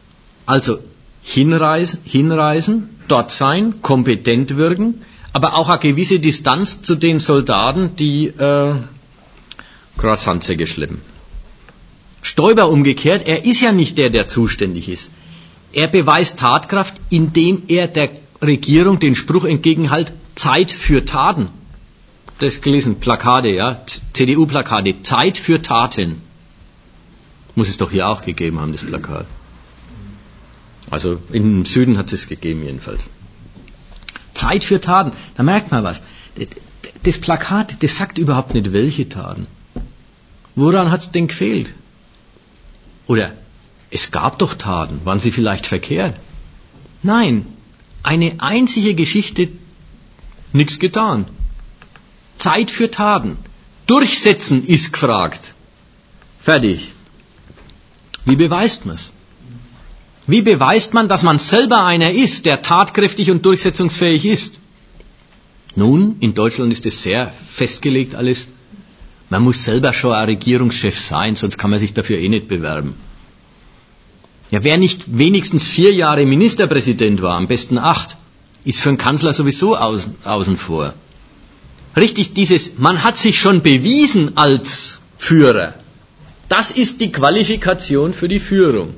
Also hinreisen, hinreisen, dort sein, kompetent wirken, aber auch eine gewisse Distanz zu den Soldaten, die äh, Croissantsäcke schleppen. Stoiber umgekehrt, er ist ja nicht der, der zuständig ist. Er beweist Tatkraft, indem er der Regierung den Spruch entgegenhält, Zeit für Taten. Das gelesen, Plakate, ja, C D U-Plakate, Zeit für Taten. Muss es doch hier auch gegeben haben, das Plakat. Also im Süden hat es gegeben jedenfalls. Zeit für Taten, da merkt man was. Das Plakat, das sagt überhaupt nicht, welche Taten. Woran hat es denn gefehlt? Oder es gab doch Taten, waren sie vielleicht verkehrt? Nein, eine einzige Geschichte, nichts getan. Zeit für Taten. Durchsetzen ist gefragt. Fertig. Wie beweist man es? Wie beweist man, dass man selber einer ist, der tatkräftig und durchsetzungsfähig ist? Nun, in Deutschland ist es sehr festgelegt alles. Man muss selber schon ein Regierungschef sein, sonst kann man sich dafür eh nicht bewerben. Ja, wer nicht wenigstens vier Jahre Ministerpräsident war, am besten acht, ist für einen Kanzler sowieso außen, außen vor. Richtig, dieses, man hat sich schon bewiesen als Führer. Das ist die Qualifikation für die Führung.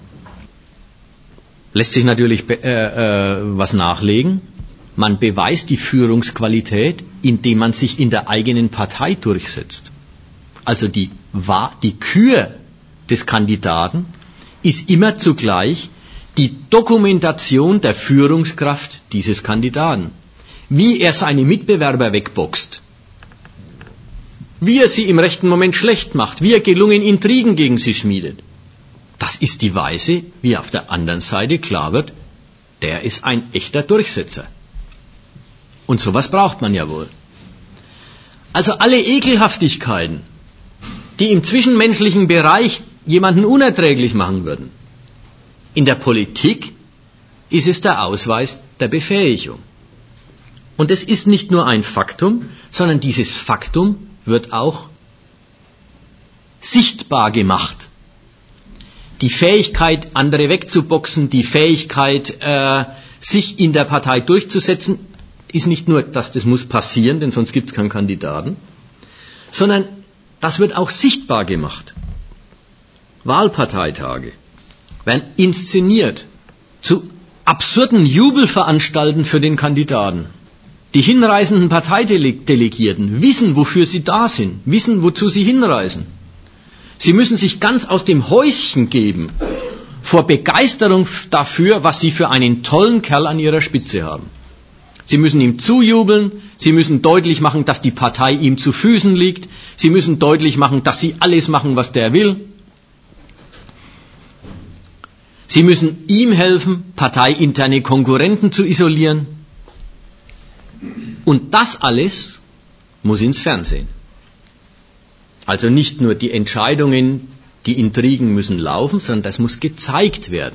Lässt sich natürlich äh, äh, was nachlegen. Man beweist die Führungsqualität, indem man sich in der eigenen Partei durchsetzt. Also die, die Kür des Kandidaten ist immer zugleich die Dokumentation der Führungskraft dieses Kandidaten. Wie er seine Mitbewerber wegboxt, wie er sie im rechten Moment schlecht macht, wie er gelungen Intrigen gegen sie schmiedet. Das ist die Weise, wie auf der anderen Seite klar wird, der ist ein echter Durchsetzer. Und sowas braucht man ja wohl. Also alle Ekelhaftigkeiten, die im zwischenmenschlichen Bereich jemanden unerträglich machen würden. In der Politik ist es der Ausweis der Befähigung. Und es ist nicht nur ein Faktum, sondern dieses Faktum wird auch sichtbar gemacht. Die Fähigkeit, andere wegzuboxen, die Fähigkeit, äh, sich in der Partei durchzusetzen, ist nicht nur, dass das muss passieren, denn sonst gibt es keinen Kandidaten, sondern das wird auch sichtbar gemacht. Wahlparteitage werden inszeniert zu absurden Jubelveranstalten für den Kandidaten. Die hinreisenden Parteidelegierten wissen, wofür sie da sind, wissen, wozu sie hinreisen. Sie müssen sich ganz aus dem Häuschen geben vor Begeisterung dafür, was sie für einen tollen Kerl an ihrer Spitze haben. Sie müssen ihm zujubeln, sie müssen deutlich machen, dass die Partei ihm zu Füßen liegt, sie müssen deutlich machen, dass sie alles machen, was der will. Sie müssen ihm helfen, parteiinterne Konkurrenten zu isolieren. Und das alles muss ins Fernsehen. Also nicht nur die Entscheidungen, die Intrigen müssen laufen, sondern das muss gezeigt werden.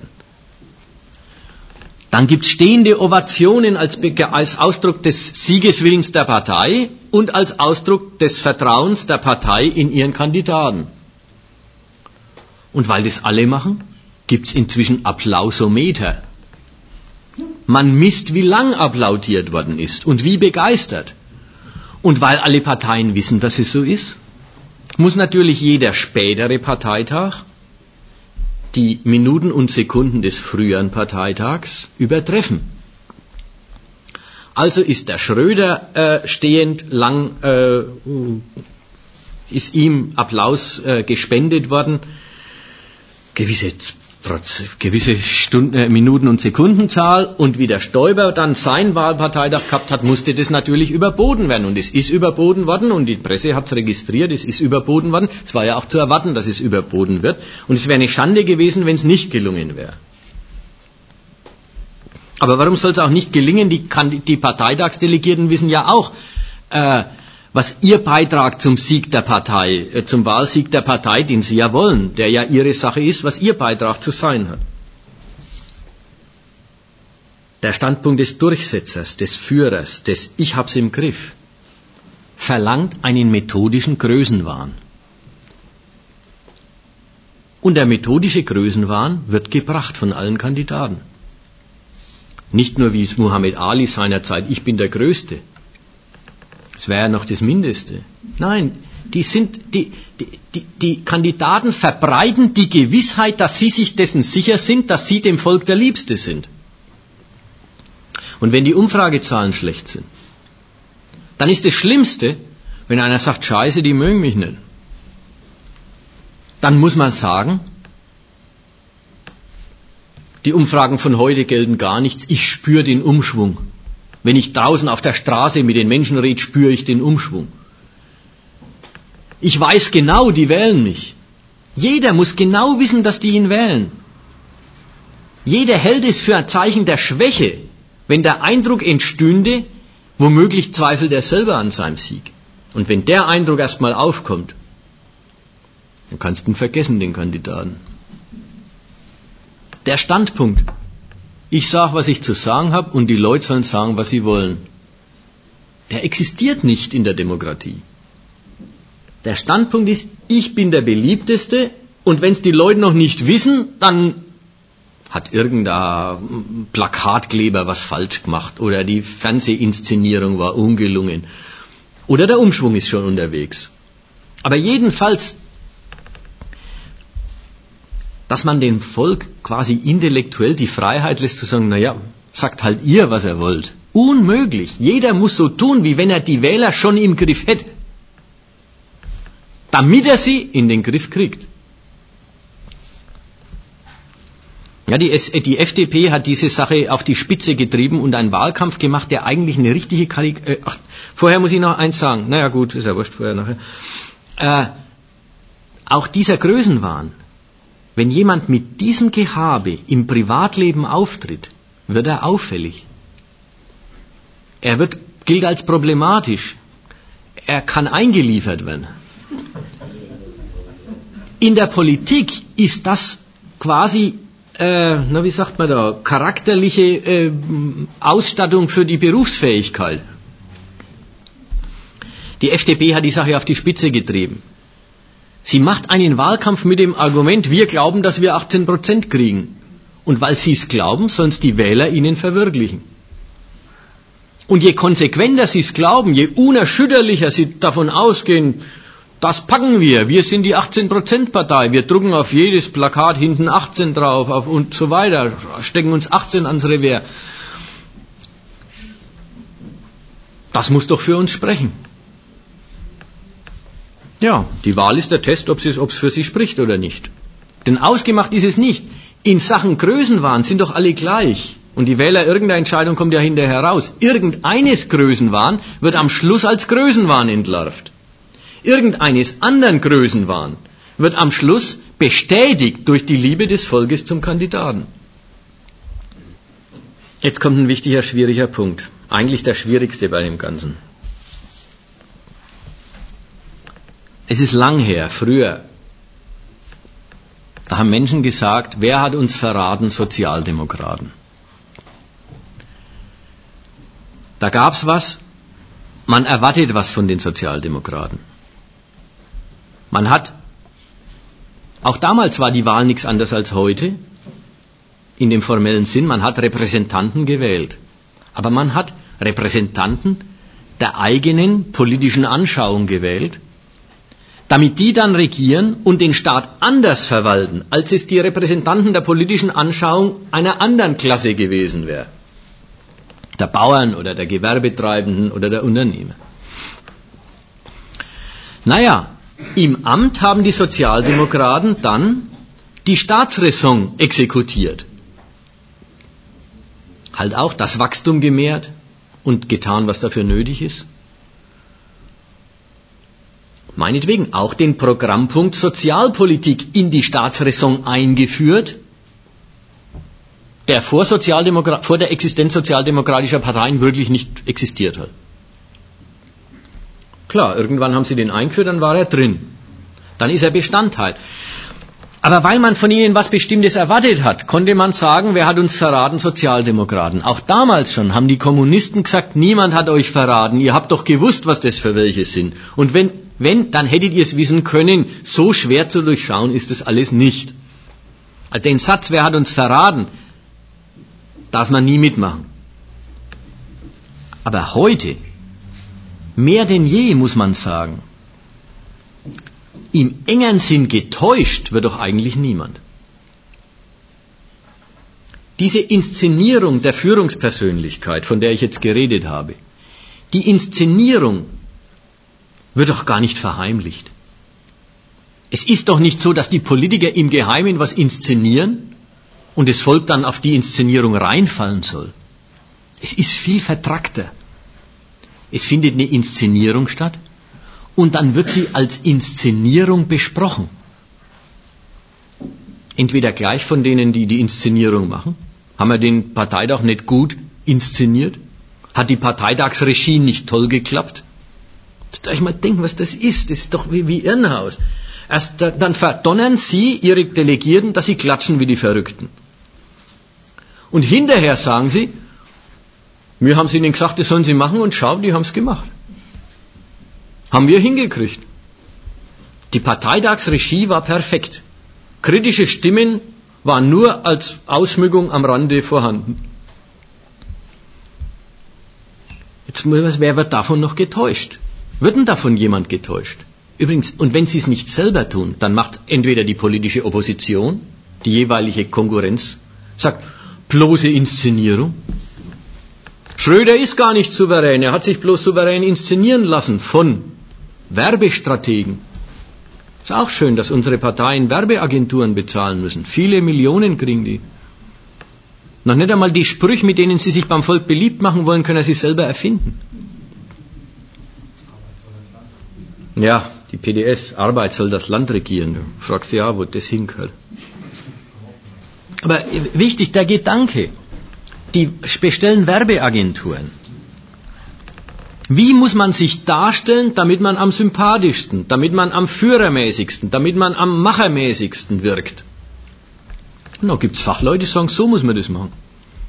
Dann gibt es stehende Ovationen als, als Ausdruck des Siegeswillens der Partei und als Ausdruck des Vertrauens der Partei in ihren Kandidaten. Und weil das alle machen, gibt es inzwischen Applausometer. Man misst, wie lang applaudiert worden ist und wie begeistert. Und weil alle Parteien wissen, dass es so ist, muss natürlich jeder spätere Parteitag die Minuten und Sekunden des früheren Parteitags übertreffen. Also ist der Schröder äh, stehend lang, äh, ist ihm Applaus äh, gespendet worden, gewisse trotz gewisse Stunden, äh, Minuten und Sekundenzahl, und wie der Stoiber dann seinen Wahlparteitag gehabt hat, musste das natürlich überboten werden, und es ist überboten worden und die Presse hat es registriert, es ist überboten worden, es war ja auch zu erwarten, dass es überboten wird, und es wäre eine Schande gewesen, wenn es nicht gelungen wäre. Aber warum soll es auch nicht gelingen? Die, die Parteitagsdelegierten wissen ja auch, äh, was ihr Beitrag zum Sieg der Partei, äh, zum Wahlsieg der Partei, den sie ja wollen, der ja ihre Sache ist, was ihr Beitrag zu sein hat. Der Standpunkt des Durchsetzers, des Führers, des Ich hab's im Griff, verlangt einen methodischen Größenwahn. Und der methodische Größenwahn wird gebracht von allen Kandidaten. Nicht nur wie es Muhammad Ali seinerzeit, ich bin der Größte. Das wäre ja noch das Mindeste. Nein, die, sind, die, die, die, die Kandidaten verbreiten die Gewissheit, dass sie sich dessen sicher sind, dass sie dem Volk der Liebste sind. Und wenn die Umfragezahlen schlecht sind, dann ist das Schlimmste, wenn einer sagt, Scheiße, die mögen mich nicht. Dann muss man sagen, die Umfragen von heute gelten gar nichts, ich spüre den Umschwung. Wenn ich draußen auf der Straße mit den Menschen rede, spüre ich den Umschwung. Ich weiß genau, die wählen mich. Jeder muss genau wissen, dass die ihn wählen. Jeder hält es für ein Zeichen der Schwäche, wenn der Eindruck entstünde, womöglich zweifelt er selber an seinem Sieg. Und wenn der Eindruck erstmal aufkommt, dann kannst du ihn vergessen, den Kandidaten. Der Standpunkt, ich sage, was ich zu sagen habe und die Leute sollen sagen, was sie wollen, der existiert nicht in der Demokratie. Der Standpunkt ist, ich bin der Beliebteste und wenn es die Leute noch nicht wissen, dann hat irgendein Plakatkleber was falsch gemacht oder die Fernsehinszenierung war ungelungen oder der Umschwung ist schon unterwegs. Aber jedenfalls, dass man dem Volk quasi intellektuell die Freiheit lässt zu sagen, naja, sagt halt ihr, was ihr wollt. Unmöglich. Jeder muss so tun, wie wenn er die Wähler schon im Griff hätte, damit er sie in den Griff kriegt. Ja, die, die F D P hat diese Sache auf die Spitze getrieben und einen Wahlkampf gemacht, der eigentlich eine richtige Karik... Äh, ach, vorher muss ich noch eins sagen. Naja gut, ist ja wurscht, vorher, nachher. Äh, auch dieser Größenwahn, wenn jemand mit diesem Gehabe im Privatleben auftritt, wird er auffällig. Er wird, gilt als problematisch. Er kann eingeliefert werden. In der Politik ist das quasi, äh, na wie sagt man da, charakterliche äh, Ausstattung für die Berufsfähigkeit. Die F D P hat die Sache auf die Spitze getrieben. Sie macht einen Wahlkampf mit dem Argument, wir glauben, dass wir achtzehn Prozent kriegen. Und weil Sie es glauben, sollen es die Wähler Ihnen verwirklichen. Und je konsequenter Sie es glauben, je unerschütterlicher Sie davon ausgehen, das packen wir, wir sind die achtzehn Prozent Partei, wir drucken auf jedes Plakat hinten achtzehn drauf auf und so weiter, stecken uns achtzehn ans Revers. Das muss doch für uns sprechen. Ja, die Wahl ist der Test, ob es für sie spricht oder nicht. Denn ausgemacht ist es nicht. In Sachen Größenwahn sind doch alle gleich. Und die Wähler, irgendeine Entscheidung kommt ja hinterher raus. Irgendeines Größenwahn wird am Schluss als Größenwahn entlarvt. Irgendeines anderen Größenwahn wird am Schluss bestätigt durch die Liebe des Volkes zum Kandidaten. Jetzt kommt ein wichtiger, schwieriger Punkt. Eigentlich der schwierigste bei dem Ganzen. Es ist lang her, früher. Da haben Menschen gesagt, wer hat uns verraten? Sozialdemokraten. Da gab's was, man erwartet was von den Sozialdemokraten. Man hat, auch damals war die Wahl nichts anderes als heute, in dem formellen Sinn, man hat Repräsentanten gewählt. Aber man hat Repräsentanten der eigenen politischen Anschauung gewählt, damit die dann regieren und den Staat anders verwalten, als es die Repräsentanten der politischen Anschauung einer anderen Klasse gewesen wäre. Der Bauern oder der Gewerbetreibenden oder der Unternehmer. Naja, im Amt haben die Sozialdemokraten dann die Staatsräson exekutiert. Halt auch das Wachstum gemehrt und getan, was dafür nötig ist. Meinetwegen auch den Programmpunkt Sozialpolitik in die Staatsräson eingeführt, der vor, Sozialdemokra- vor der Existenz sozialdemokratischer Parteien wirklich nicht existiert hat. Klar, irgendwann haben sie den eingeführt, dann war er drin. Dann ist er Bestandteil. Aber weil man von ihnen was Bestimmtes erwartet hat, konnte man sagen, wer hat uns verraten? Sozialdemokraten. Auch damals schon haben die Kommunisten gesagt, niemand hat euch verraten, ihr habt doch gewusst, was das für welche sind. Und wenn Wenn, dann hättet ihr es wissen können. So schwer zu durchschauen ist das alles nicht. Also den Satz, wer hat uns verraten, darf man nie mitmachen. Aber heute, mehr denn je, muss man sagen, im engeren Sinn getäuscht wird doch eigentlich niemand. Diese Inszenierung der Führungspersönlichkeit, von der ich jetzt geredet habe, die Inszenierung wird doch gar nicht verheimlicht. Es ist doch nicht so, dass die Politiker im Geheimen was inszenieren und das Volk dann auf die Inszenierung reinfallen soll. Es ist viel vertrackter. Es findet eine Inszenierung statt und dann wird sie als Inszenierung besprochen. Entweder gleich von denen, die die Inszenierung machen. Haben wir den Parteitag nicht gut inszeniert? Hat die Parteitagsregie nicht toll geklappt? Da darf ich mal denken, was das ist. Das ist doch wie, wie Irrenhaus. Erst dann verdonnern Sie Ihre Delegierten, dass sie klatschen wie die Verrückten. Und hinterher sagen Sie, wir haben es Ihnen gesagt, das sollen Sie machen und schau, die haben es gemacht. Haben wir hingekriegt. Die Parteitagsregie war perfekt. Kritische Stimmen waren nur als Ausschmückung am Rande vorhanden. Jetzt, wer wird davon noch getäuscht? Wird denn davon jemand getäuscht? Übrigens, und wenn Sie es nicht selber tun, dann macht entweder die politische Opposition, die jeweilige Konkurrenz, sagt, bloße Inszenierung. Schröder ist gar nicht souverän, er hat sich bloß souverän inszenieren lassen von Werbestrategen. Ist auch schön, dass unsere Parteien Werbeagenturen bezahlen müssen. Viele Millionen kriegen die. Noch nicht einmal die Sprüche, mit denen sie sich beim Volk beliebt machen wollen, können sie selber erfinden. Ja, die P D S, Arbeit soll das Land regieren. Du fragst ja, wo das hingehört. Aber wichtig, der Gedanke, die bestellen Werbeagenturen. Wie muss man sich darstellen, damit man am sympathischsten, damit man am führermäßigsten, damit man am machermäßigsten wirkt? Und da gibt es Fachleute, die sagen, so muss man das machen.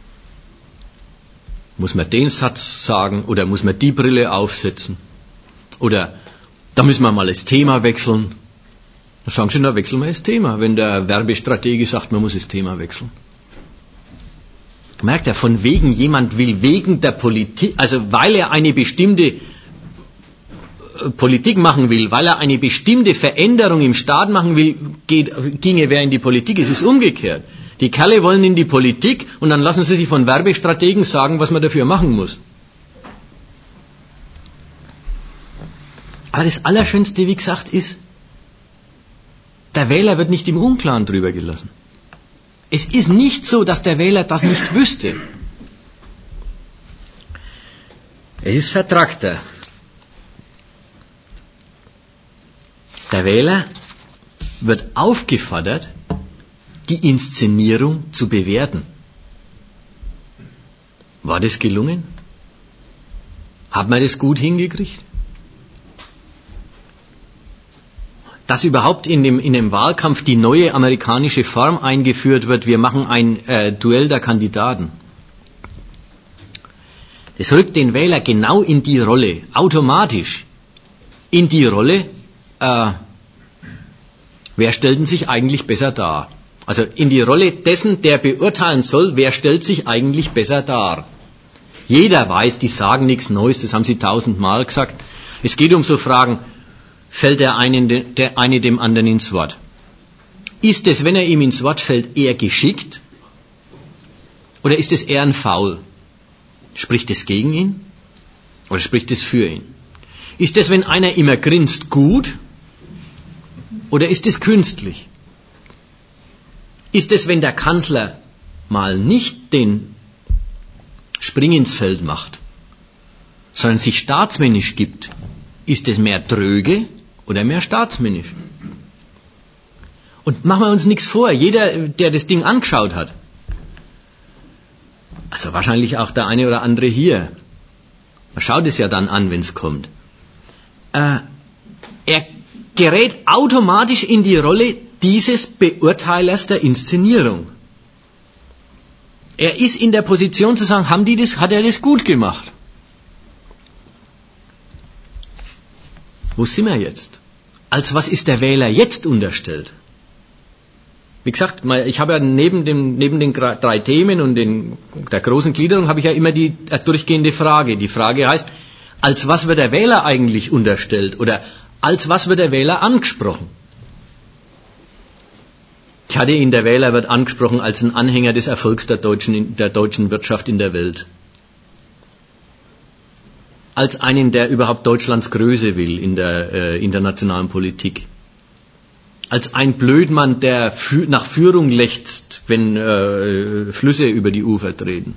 Muss man den Satz sagen oder muss man die Brille aufsetzen? Oder da müssen wir mal das Thema wechseln. Da sagen sie, na wechseln wir das Thema, wenn der Werbestratege sagt, man muss das Thema wechseln. Merkt er, von wegen jemand will wegen der Politik, also weil er eine bestimmte Politik machen will, weil er eine bestimmte Veränderung im Staat machen will, geht, ginge wer in die Politik. Es ist umgekehrt. Die Kerle wollen in die Politik und dann lassen sie sich von Werbestrategen sagen, was man dafür machen muss. Aber das Allerschönste, wie gesagt, ist, der Wähler wird nicht im Unklaren drüber gelassen. Es ist nicht so, dass der Wähler das nicht wüsste. Es ist vertrackter. Der Wähler wird aufgefordert, die Inszenierung zu bewerten. War das gelungen? Hat man das gut hingekriegt? Dass überhaupt in dem, in dem Wahlkampf die neue amerikanische Form eingeführt wird, wir machen ein äh, Duell der Kandidaten. Das rückt den Wähler genau in die Rolle, automatisch in die Rolle, äh, wer stellt sich eigentlich besser dar? Also in die Rolle dessen, der beurteilen soll, wer stellt sich eigentlich besser dar? Jeder weiß, die sagen nichts Neues, das haben sie tausendmal gesagt. Es geht um so Fragen, fällt der eine, der eine dem anderen ins Wort? Ist es, wenn er ihm ins Wort fällt, eher geschickt? Oder ist es eher ein Faul? Spricht es gegen ihn? Oder spricht es für ihn? Ist es, wenn einer immer grinst, gut? Oder ist es künstlich? Ist es, wenn der Kanzler mal nicht den Spring ins Feld macht, sondern sich staatsmännisch gibt? Ist es mehr dröge oder mehr staatsmännisch? Und machen wir uns nichts vor, jeder, der das Ding angeschaut hat, also wahrscheinlich auch der eine oder andere hier, man schaut es ja dann an, wenn es kommt, äh, er gerät automatisch in die Rolle dieses Beurteilers der Inszenierung. Er ist in der Position zu sagen, haben die das, hat er das gut gemacht? Wo sind wir jetzt? Als was ist der Wähler jetzt unterstellt? Wie gesagt, ich habe ja neben, dem, neben den drei Themen und den, der großen Gliederung habe ich ja immer die durchgehende Frage. Die Frage heißt, als was wird der Wähler eigentlich unterstellt oder als was wird der Wähler angesprochen? Ich hatte ihn, der Wähler wird angesprochen als ein Anhänger des Erfolgs der deutschen, der deutschen Wirtschaft in der Welt. Als einen, der überhaupt Deutschlands Größe will in der äh, internationalen Politik. Als ein Blödmann, der für, nach Führung lechzt, wenn äh, Flüsse über die Ufer treten.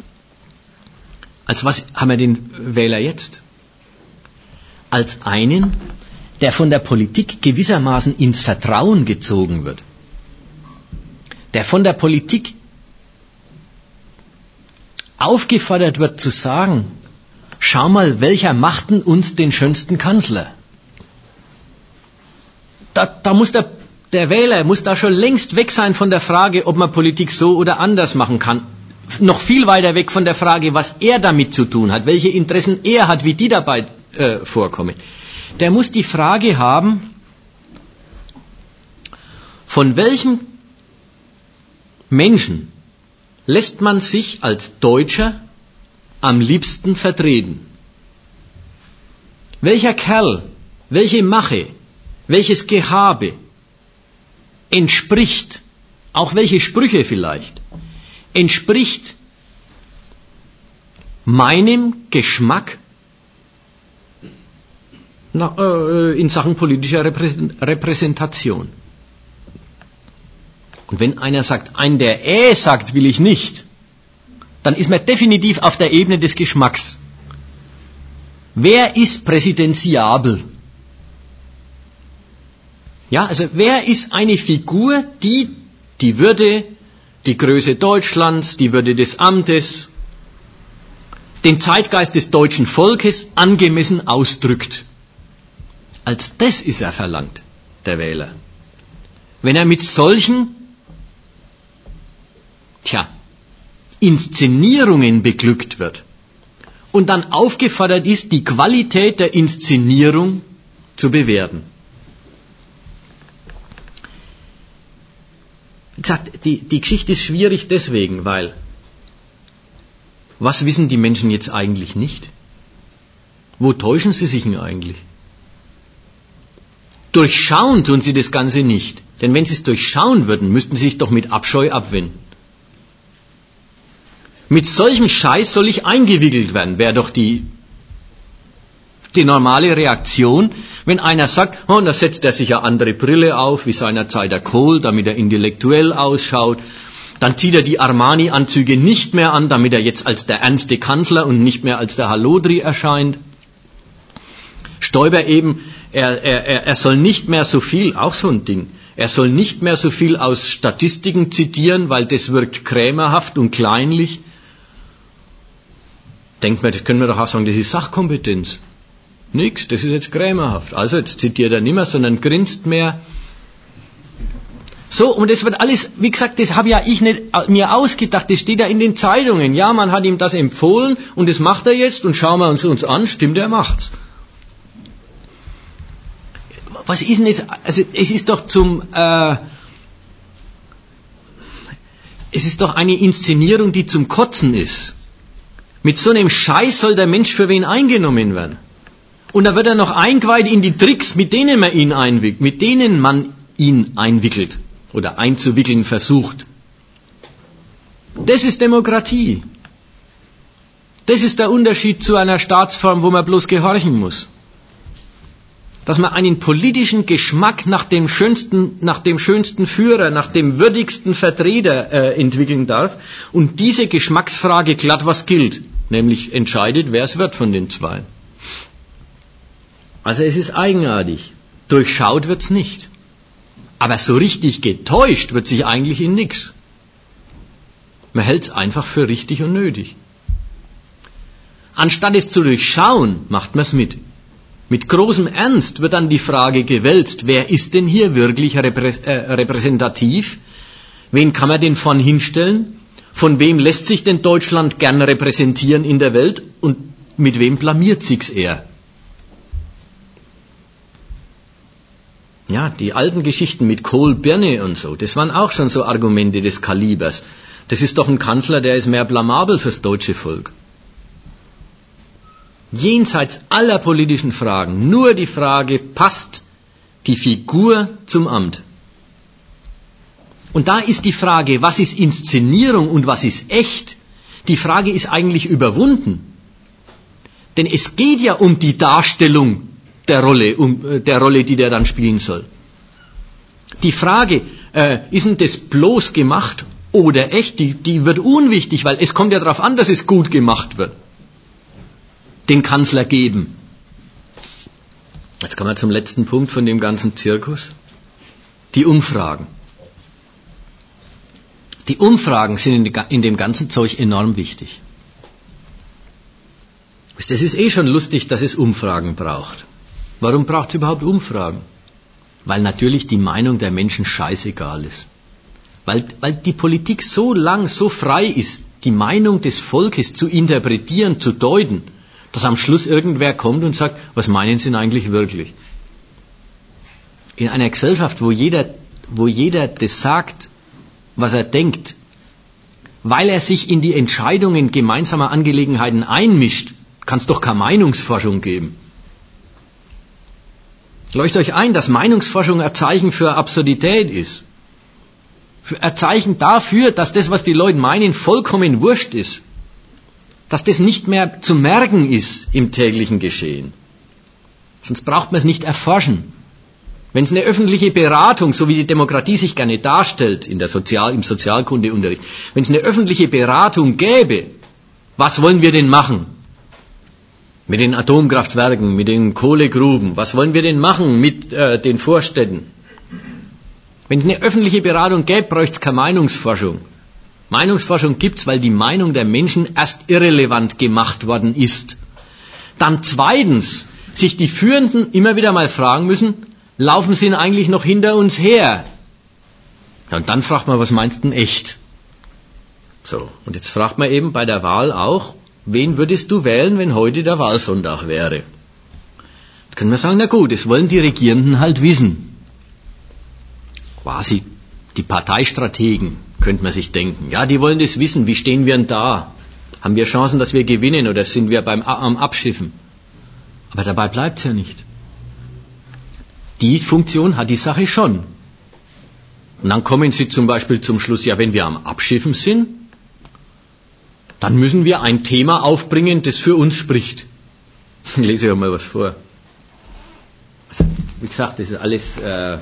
Als was haben wir den Wähler jetzt? Als einen, der von der Politik gewissermaßen ins Vertrauen gezogen wird. Der von der Politik aufgefordert wird zu sagen, schau mal, welcher macht denn uns den schönsten Kanzler? Da, da muss der, der Wähler muss da schon längst weg sein von der Frage, ob man Politik so oder anders machen kann. Noch viel weiter weg von der Frage, was er damit zu tun hat, welche Interessen er hat, wie die dabei äh, vorkommen. Der muss die Frage haben, von welchem Menschen lässt man sich als Deutscher am liebsten vertreten? Welcher Kerl, welche Mache, welches Gehabe entspricht, auch welche Sprüche vielleicht, entspricht meinem Geschmack na, äh, in Sachen politischer Repräsentation? Und wenn einer sagt, ein der äh sagt, will ich nicht, dann ist man definitiv auf der Ebene des Geschmacks. Wer ist präsidentiabel? Ja, also wer ist eine Figur, die die Würde, die Größe Deutschlands, die Würde des Amtes, den Zeitgeist des deutschen Volkes angemessen ausdrückt? Als das ist er verlangt, der Wähler. Wenn er mit solchen Tja, Inszenierungen beglückt wird und dann aufgefordert ist, die Qualität der Inszenierung zu bewerten. Wie gesagt, die, die Geschichte ist schwierig deswegen, weil was wissen die Menschen jetzt eigentlich nicht? Wo täuschen sie sich denn eigentlich? Durchschauen tun sie das Ganze nicht, denn wenn sie es durchschauen würden, müssten sie sich doch mit Abscheu abwenden. Mit solchem Scheiß soll ich eingewickelt werden, wäre doch die, die normale Reaktion, wenn einer sagt, oh, da setzt er sich eine andere Brille auf, wie seinerzeit der Kohl, damit er intellektuell ausschaut, dann zieht er die Armani-Anzüge nicht mehr an, damit er jetzt als der ernste Kanzler und nicht mehr als der Hallodri erscheint. Stoiber eben, er, er, er soll nicht mehr so viel, auch so ein Ding, er soll nicht mehr so viel aus Statistiken zitieren, weil das wirkt krämerhaft und kleinlich. Denkt man, das können wir doch auch sagen, das ist Sachkompetenz. Nix, das ist jetzt krämerhaft. Also jetzt zitiert er nicht mehr, sondern grinst mehr. So, und das wird alles, wie gesagt, das habe ja ich nicht mir ausgedacht, das steht ja in den Zeitungen. Ja, man hat ihm das empfohlen und das macht er jetzt und schauen wir uns uns an, stimmt, er macht's. Was ist denn jetzt, also es ist doch zum, äh, es ist doch eine Inszenierung, die zum Kotzen ist. Mit so einem Scheiß soll der Mensch für wen eingenommen werden. Und da wird er noch eingeweiht in die Tricks, mit denen man ihn einwickelt, mit denen man ihn einwickelt oder einzuwickeln versucht. Das ist Demokratie. Das ist der Unterschied zu einer Staatsform, wo man bloß gehorchen muss. Dass man einen politischen Geschmack nach dem schönsten, nach dem schönsten Führer, nach dem würdigsten Vertreter äh, entwickeln darf und diese Geschmacksfrage glatt was gilt, nämlich entscheidet, wer es wird von den zwei. Also es ist eigenartig. Durchschaut wird's nicht. Aber so richtig getäuscht wird sich eigentlich in nix. Man hält's einfach für richtig und nötig. Anstatt es zu durchschauen, macht man's mit. Mit großem Ernst wird dann die Frage gewälzt, wer ist denn hier wirklich reprä- äh, repräsentativ? Wen kann man denn vorn hinstellen? Von wem lässt sich denn Deutschland gern repräsentieren in der Welt? Und mit wem blamiert sich's eher? Ja, die alten Geschichten mit Kohl, Birne und so, das waren auch schon so Argumente des Kalibers. Das ist doch ein Kanzler, der ist mehr blamabel fürs deutsche Volk. Jenseits aller politischen Fragen, nur die Frage, passt die Figur zum Amt? Und da ist die Frage, was ist Inszenierung und was ist echt? Die Frage ist eigentlich überwunden. Denn es geht ja um die Darstellung der Rolle, um der Rolle, die der dann spielen soll. Die Frage, äh, ist denn das bloß gemacht oder echt, die, die wird unwichtig, weil es kommt ja darauf an, dass es gut gemacht wird. Den Kanzler geben. Jetzt kommen wir zum letzten Punkt von dem ganzen Zirkus. Die Umfragen. Die Umfragen sind in dem ganzen Zeug enorm wichtig. Das ist eh schon lustig, dass es Umfragen braucht. Warum braucht es überhaupt Umfragen? Weil natürlich die Meinung der Menschen scheißegal ist. Weil, weil die Politik so lang, so frei ist, die Meinung des Volkes zu interpretieren, zu deuten, dass am Schluss irgendwer kommt und sagt, was meinen Sie denn eigentlich wirklich? In einer Gesellschaft, wo jeder, wo jeder das sagt, was er denkt, weil er sich in die Entscheidungen gemeinsamer Angelegenheiten einmischt, kann es doch keine Meinungsforschung geben. Leuchtet euch ein, dass Meinungsforschung ein Zeichen für Absurdität ist. Ein Zeichen dafür, dass das, was die Leute meinen, vollkommen wurscht ist. Dass das nicht mehr zu merken ist im täglichen Geschehen. Sonst braucht man es nicht erforschen. Wenn es eine öffentliche Beratung, so wie die Demokratie sich gerne darstellt in der Sozial-, im Sozialkundeunterricht, wenn es eine öffentliche Beratung gäbe, was wollen wir denn machen? Mit den Atomkraftwerken, mit den Kohlegruben, was wollen wir denn machen mit äh, den Vorstädten? Wenn es eine öffentliche Beratung gäbe, bräuchte es keine Meinungsforschung. Meinungsforschung gibt es, weil die Meinung der Menschen erst irrelevant gemacht worden ist. Dann zweitens, sich die Führenden immer wieder mal fragen müssen, laufen sie denn eigentlich noch hinter uns her? Ja, und dann fragt man, was meinst du denn echt? So, und jetzt fragt man eben bei der Wahl auch, wen würdest du wählen, wenn heute der Wahlsonntag wäre? Jetzt können wir sagen, na gut, das wollen die Regierenden halt wissen. Quasi die Parteistrategen, könnte man sich denken. Ja, die wollen das wissen, wie stehen wir denn da? Haben wir Chancen, dass wir gewinnen oder sind wir beim am Abschiffen? Aber dabei bleibt es ja nicht. Die Funktion hat die Sache schon. Und dann kommen sie zum Beispiel zum Schluss, ja, wenn wir am Abschiffen sind, dann müssen wir ein Thema aufbringen, das für uns spricht. Ich lese ja mal was vor. Also, wie gesagt, das ist alles äh,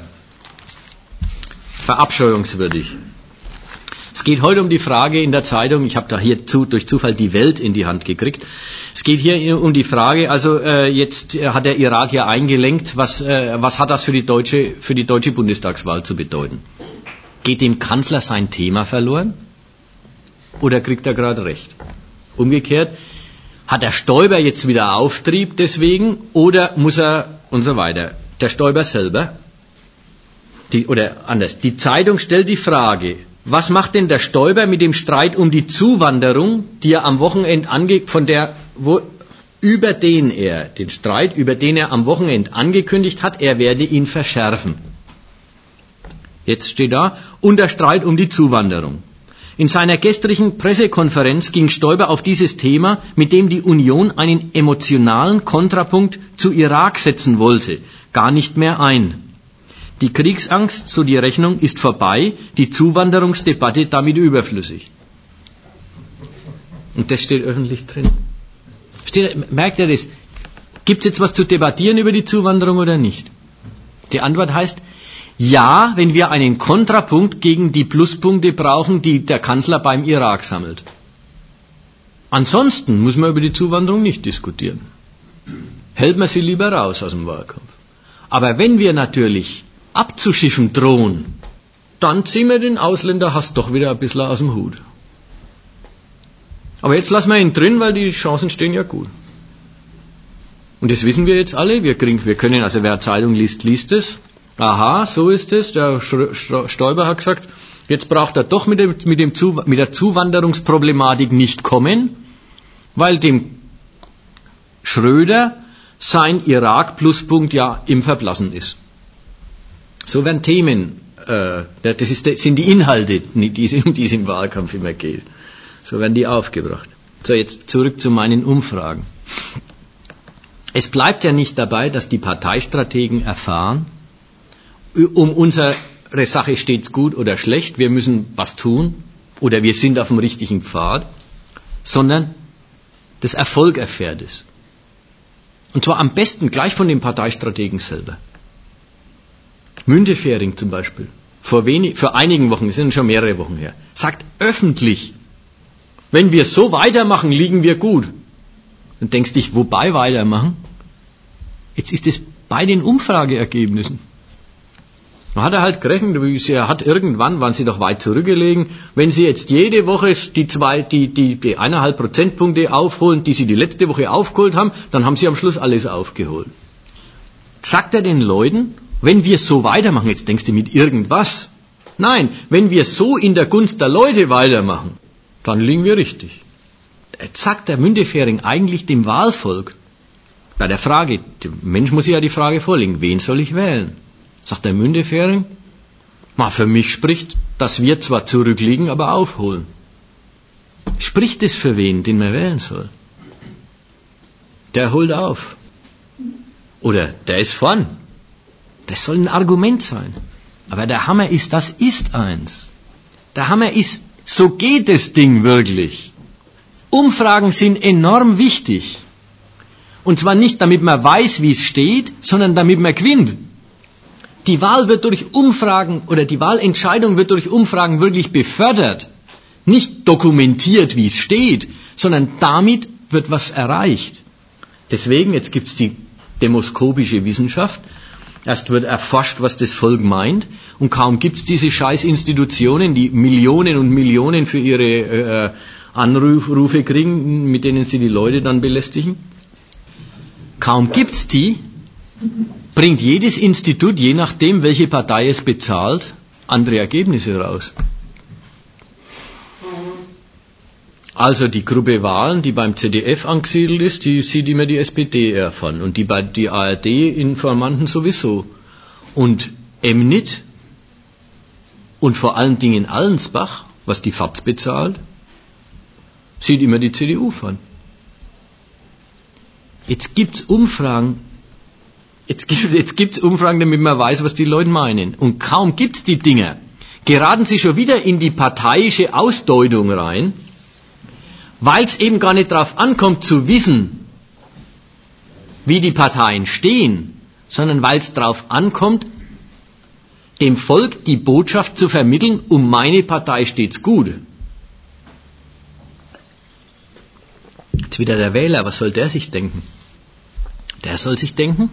verabscheuungswürdig. Es geht heute um die Frage in der Zeitung, ich habe da hier zu, durch Zufall die Welt in die Hand gekriegt. Es geht hier um die Frage, also äh, jetzt hat der Irak ja eingelenkt, was, äh, was hat das für die deutsche, für die deutsche Bundestagswahl zu bedeuten? Geht dem Kanzler sein Thema verloren? Oder kriegt er gerade recht? Umgekehrt, hat der Stoiber jetzt wieder Auftrieb deswegen oder muss er und so weiter? Der Stoiber selber, die, oder anders, die Zeitung stellt die Frage, was macht denn der Stoiber mit dem Streit um die Zuwanderung, die er am Wochenende ange, von der, wo, über den er, den Streit, über den er am Wochenende angekündigt hat, er werde ihn verschärfen. Jetzt steht da, und der Streit um die Zuwanderung. In seiner gestrigen Pressekonferenz ging Stoiber auf dieses Thema, mit dem die Union einen emotionalen Kontrapunkt zu Irak setzen wollte, gar nicht mehr ein. Die Kriegsangst, so die Rechnung, ist vorbei, die Zuwanderungsdebatte damit überflüssig. Und das steht öffentlich drin. Steht, merkt ihr das? Gibt es jetzt was zu debattieren über die Zuwanderung oder nicht? Die Antwort heißt, ja, wenn wir einen Kontrapunkt gegen die Pluspunkte brauchen, die der Kanzler beim Irak sammelt. Ansonsten muss man über die Zuwanderung nicht diskutieren. Hält man sie lieber raus aus dem Wahlkampf. Aber wenn wir natürlich abzuschiffen drohen, dann ziehen wir den Ausländerhass doch wieder ein bisschen aus dem Hut. Aber jetzt lassen wir ihn drin, weil die Chancen stehen ja gut. Und das wissen wir jetzt alle. Wir, kriegen, wir können, also wer Zeitung liest, liest es. Aha, so ist es. Der Stoiber hat gesagt, jetzt braucht er doch mit, dem, mit, dem Zu, mit der Zuwanderungsproblematik nicht kommen, weil dem Schröder sein Irak-Pluspunkt ja im Verblassen ist. So werden Themen, äh, das, ist, das sind die Inhalte, die, um die es im Wahlkampf immer geht. So werden die aufgebracht. So, jetzt zurück zu meinen Umfragen. Es bleibt ja nicht dabei, dass die Parteistrategen erfahren, um unsere Sache steht's gut oder schlecht, wir müssen was tun oder wir sind auf dem richtigen Pfad, sondern das Erfolg erfährt es. Und zwar am besten gleich von den Parteistrategen selber. Müntefering zum Beispiel, vor, wenig, vor einigen Wochen, das sind schon mehrere Wochen her, sagt öffentlich, wenn wir so weitermachen, liegen wir gut. Dann denkst du dich, wobei weitermachen? Jetzt ist es bei den Umfrageergebnissen. Man hat er halt gerechnet, sie hat irgendwann, waren sie doch weit zurückgelegen, wenn sie jetzt jede Woche die zwei, die, die, die eineinhalb Prozentpunkte aufholen, die sie die letzte Woche aufgeholt haben, dann haben sie am Schluss alles aufgeholt. Sagt er den Leuten, wenn wir so weitermachen, jetzt denkst du mit irgendwas. Nein, wenn wir so in der Gunst der Leute weitermachen, dann liegen wir richtig. Jetzt sagt der Müntefering eigentlich dem Wahlvolk, bei der Frage, der Mensch muss sich ja die Frage vorlegen, wen soll ich wählen? Sagt der Müntefering, na, für mich spricht, dass wir zwar zurückliegen, aber aufholen. Spricht es für wen, den man wählen soll? Der holt auf. Oder der ist vorn. Das soll ein Argument sein. Aber der Hammer ist, das ist eins. Der Hammer ist, so geht das Ding wirklich. Umfragen sind enorm wichtig. Und zwar nicht, damit man weiß, wie es steht, sondern damit man gewinnt. Die Wahl wird durch Umfragen oder die Wahlentscheidung wird durch Umfragen wirklich befördert. Nicht dokumentiert, wie es steht, sondern damit wird was erreicht. Deswegen, jetzt gibt es die demoskopische Wissenschaft. Erst wird erforscht, was das Volk meint. Und kaum gibt es diese scheiß Institutionen, die Millionen und Millionen für ihre äh, Anrufe kriegen, mit denen sie die Leute dann belästigen. Kaum gibt's die, bringt jedes Institut, je nachdem, welche Partei es bezahlt, andere Ergebnisse raus. Also die Gruppe Wahlen, die beim Z D F angesiedelt ist, die sieht immer die S P D eher von. Und die bei die A R D-Informanten sowieso. Und Emnit und vor allen Dingen Allensbach, was die F A Z bezahlt, sieht immer die C D U von. Jetzt gibt's Umfragen, jetzt gibt jetzt gibt's Umfragen, damit man weiß, was die Leute meinen. Und kaum gibt's die Dinger, geraten sie schon wieder in die parteiische Ausdeutung rein, weil es eben gar nicht darauf ankommt zu wissen, wie die Parteien stehen, sondern weil es darauf ankommt, dem Volk die Botschaft zu vermitteln, um meine Partei steht's gut. Jetzt wieder der Wähler, was soll der sich denken? Der soll sich denken,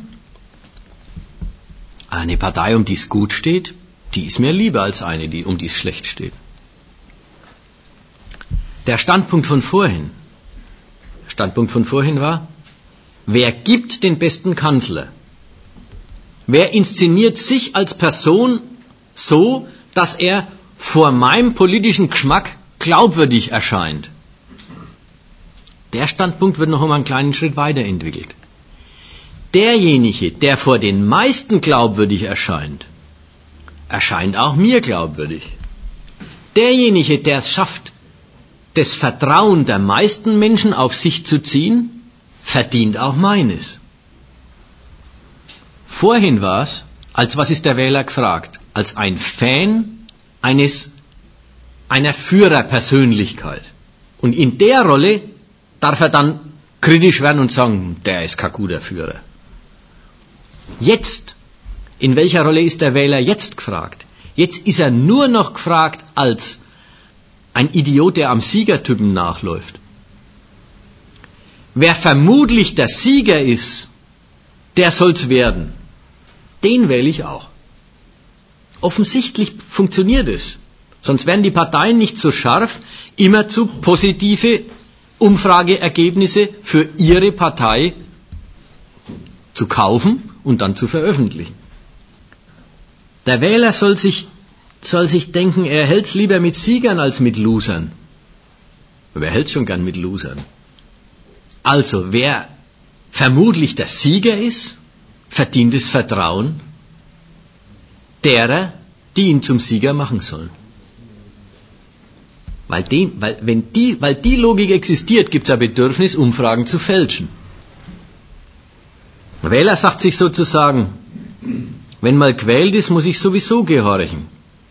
eine Partei, um die es gut steht, die ist mir lieber als eine, die, um die es schlecht steht. Der Standpunkt von vorhin, der Standpunkt von vorhin war, wer gibt den besten Kanzler? Wer inszeniert sich als Person so, dass er vor meinem politischen Geschmack glaubwürdig erscheint? Der Standpunkt wird noch um einen kleinen Schritt weiterentwickelt. Derjenige, der vor den meisten glaubwürdig erscheint, erscheint auch mir glaubwürdig. Derjenige, der es schafft, das Vertrauen der meisten Menschen auf sich zu ziehen, verdient auch meines. Vorhin war es, als was ist der Wähler gefragt? Als ein Fan eines, einer Führerpersönlichkeit. Und in der Rolle darf er dann kritisch werden und sagen, der ist kein guter Führer. Jetzt, in welcher Rolle ist der Wähler jetzt gefragt? Jetzt ist er nur noch gefragt als ein Idiot, der am Siegertypen nachläuft. Wer vermutlich der Sieger ist, der soll's werden. Den wähle ich auch. Offensichtlich funktioniert es. Sonst wären die Parteien nicht so scharf, immerzu positive Umfrageergebnisse für ihre Partei zu kaufen und dann zu veröffentlichen. Der Wähler soll sich, soll sich denken, er hält's lieber mit Siegern als mit Losern. Wer hält schon gern mit Losern? Also, wer vermutlich der Sieger ist, verdient das Vertrauen derer, die ihn zum Sieger machen sollen. Weil, den, weil, wenn die, weil die Logik existiert, gibt es ein Bedürfnis, Umfragen zu fälschen. Der Wähler sagt sich sozusagen, wenn mal gewählt ist, muss ich sowieso gehorchen.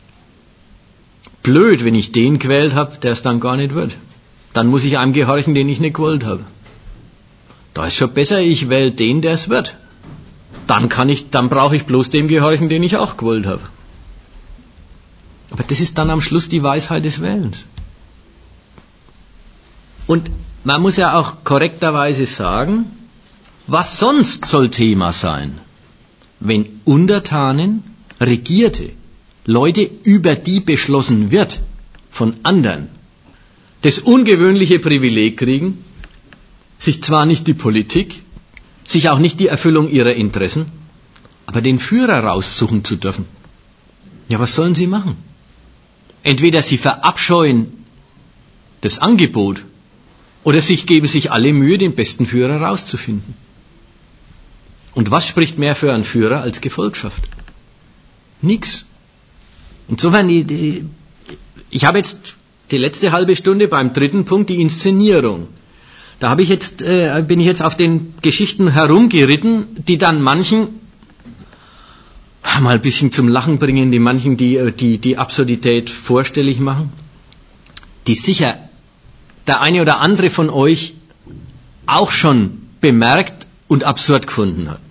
Blöd, wenn ich den gewählt habe, der es dann gar nicht wird. Dann muss ich einem gehorchen, den ich nicht gewollt habe. Da ist schon besser, ich wähle den, der es wird. Dann kann ich, dann brauche ich bloß dem gehorchen, den ich auch gewollt habe. Aber das ist dann am Schluss die Weisheit des Wählens. Und man muss ja auch korrekterweise sagen, was sonst soll Thema sein, wenn Untertanen, Regierte, Leute, über die beschlossen wird, von anderen, das ungewöhnliche Privileg kriegen, sich zwar nicht die Politik, sich auch nicht die Erfüllung ihrer Interessen, aber den Führer raussuchen zu dürfen. Ja, was sollen sie machen? Entweder sie verabscheuen das Angebot oder sich geben sich alle Mühe, den besten Führer rauszufinden. Und was spricht mehr für einen Führer als Gefolgschaft? Nix. Insofern, die, die, ich habe jetzt die letzte halbe Stunde beim dritten Punkt, die Inszenierung. Da habe ich jetzt, äh, bin ich jetzt auf den Geschichten herumgeritten, die dann manchen mal ein bisschen zum Lachen bringen, die manchen die, die, die Absurdität vorstellig machen, die sicher der eine oder andere von euch auch schon bemerkt und absurd gefunden hat.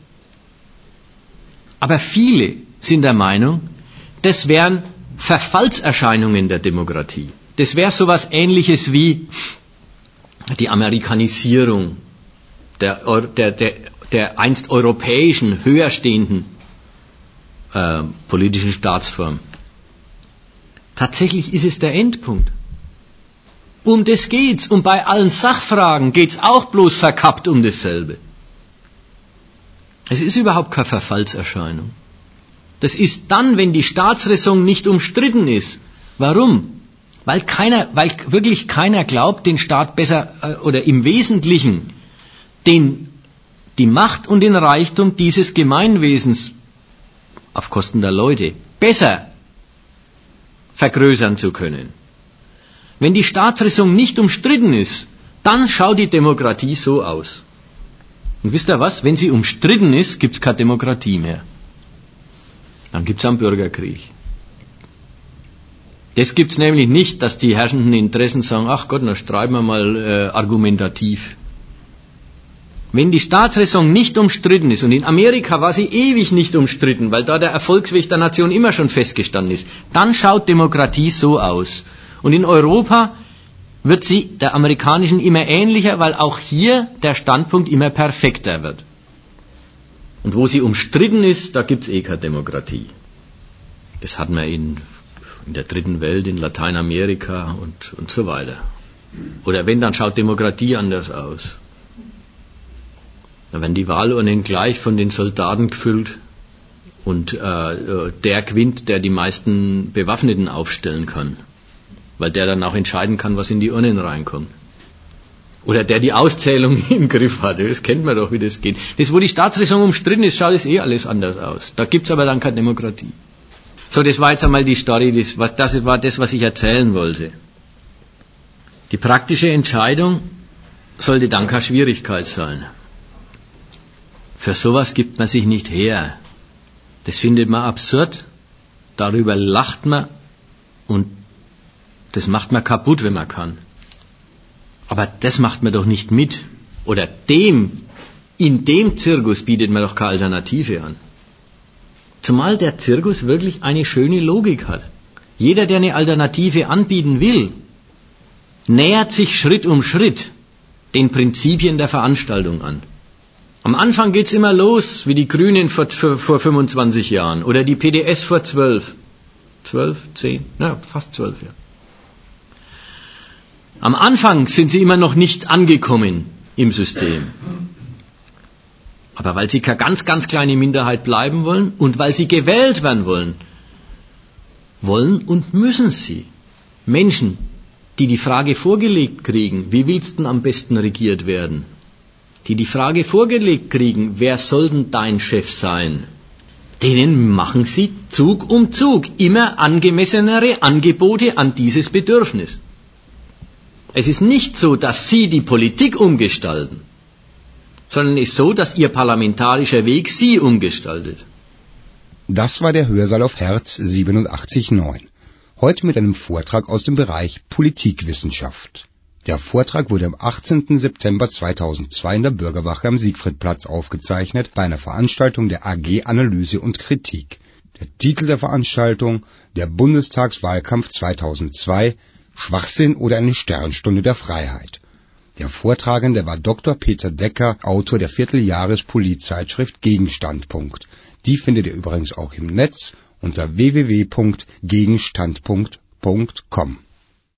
Aber viele sind der Meinung, das wären Verfallserscheinungen der Demokratie. Das wäre sowas Ähnliches wie die Amerikanisierung der, der, der, der einst europäischen, höher stehenden äh, politischen Staatsform. Tatsächlich ist es der Endpunkt. Um das geht's. Und bei allen Sachfragen geht's auch bloß verkappt um dasselbe. Es ist überhaupt keine Verfallserscheinung. Das ist dann, wenn die Staatsräson nicht umstritten ist. Warum? Weil keiner, weil wirklich keiner glaubt, den Staat besser äh, oder im Wesentlichen den, die Macht und den Reichtum dieses Gemeinwesens auf Kosten der Leute besser vergrößern zu können. Wenn die Staatsräson nicht umstritten ist, dann schaut die Demokratie so aus. Und wisst ihr was? Wenn sie umstritten ist, gibt es keine Demokratie mehr. Dann gibt es einen Bürgerkrieg. Das gibt es nämlich nicht, dass die herrschenden Interessen sagen, ach Gott, dann streiten wir mal äh, argumentativ. Wenn die Staatsräson nicht umstritten ist, und in Amerika war sie ewig nicht umstritten, weil da der Erfolgsweg der Nation immer schon festgestanden ist, dann schaut Demokratie so aus. Und in Europa wird sie der amerikanischen immer ähnlicher, weil auch hier der Standpunkt immer perfekter wird. Und wo sie umstritten ist, da gibt es eh keine Demokratie. Das hat man in, in der dritten Welt, in Lateinamerika und, und so weiter. Oder wenn, dann schaut Demokratie anders aus. Da werden die Wahlurnen gleich von den Soldaten gefüllt und äh, der gewinnt, der die meisten Bewaffneten aufstellen kann. Weil der dann auch entscheiden kann, was in die Urnen reinkommt. Oder der die Auszählung im Griff hat. Das kennt man doch, wie das geht. Das, wo die Staatsräson umstritten ist, schaut es eh alles anders aus. Da gibt es aber dann keine Demokratie. So, das war jetzt einmal die Story, das, was, das war das, was ich erzählen wollte. Die praktische Entscheidung sollte dann keine Schwierigkeit sein. Für sowas gibt man sich nicht her. Das findet man absurd, darüber lacht man und das macht man kaputt, wenn man kann. Aber das macht man doch nicht mit. Oder dem, in dem Zirkus bietet man doch keine Alternative an. Zumal der Zirkus wirklich eine schöne Logik hat. Jeder, der eine Alternative anbieten will, nähert sich Schritt um Schritt den Prinzipien der Veranstaltung an. Am Anfang geht's immer los, wie die Grünen vor, vor, vor fünfundzwanzig Jahren oder die P D S vor zwölf. Zwölf, zehn, na, fast zwölf, ja. Am Anfang sind sie immer noch nicht angekommen im System. Aber weil sie keine ganz, ganz kleine Minderheit bleiben wollen und weil sie gewählt werden wollen, wollen und müssen sie Menschen, die die Frage vorgelegt kriegen, wie willst du denn am besten regiert werden? Die die Frage vorgelegt kriegen, wer soll denn dein Chef sein? denen machen Sie Zug um Zug immer angemessenere Angebote an dieses Bedürfnis. Es ist nicht so, dass Sie die Politik umgestalten, sondern es ist so, dass Ihr parlamentarischer Weg Sie umgestaltet. Das war der Hörsaal auf Herz siebenundachtzig Komma neun. Heute mit einem Vortrag aus dem Bereich Politikwissenschaft. Der Vortrag wurde am achtzehnten September zweitausendzwei in der Bürgerwache am Siegfriedplatz aufgezeichnet bei einer Veranstaltung der A G Analyse und Kritik. Der Titel der Veranstaltung: Der Bundestagswahlkampf zweitausendzwei – Schwachsinn oder eine Sternstunde der Freiheit. Der Vortragende war Doktor Peter Decker, Autor der Vierteljahres-Polit-Zeitschrift Gegenstandpunkt. Die findet ihr übrigens auch im Netz unter w w w punkt gegenstandpunkt punkt com.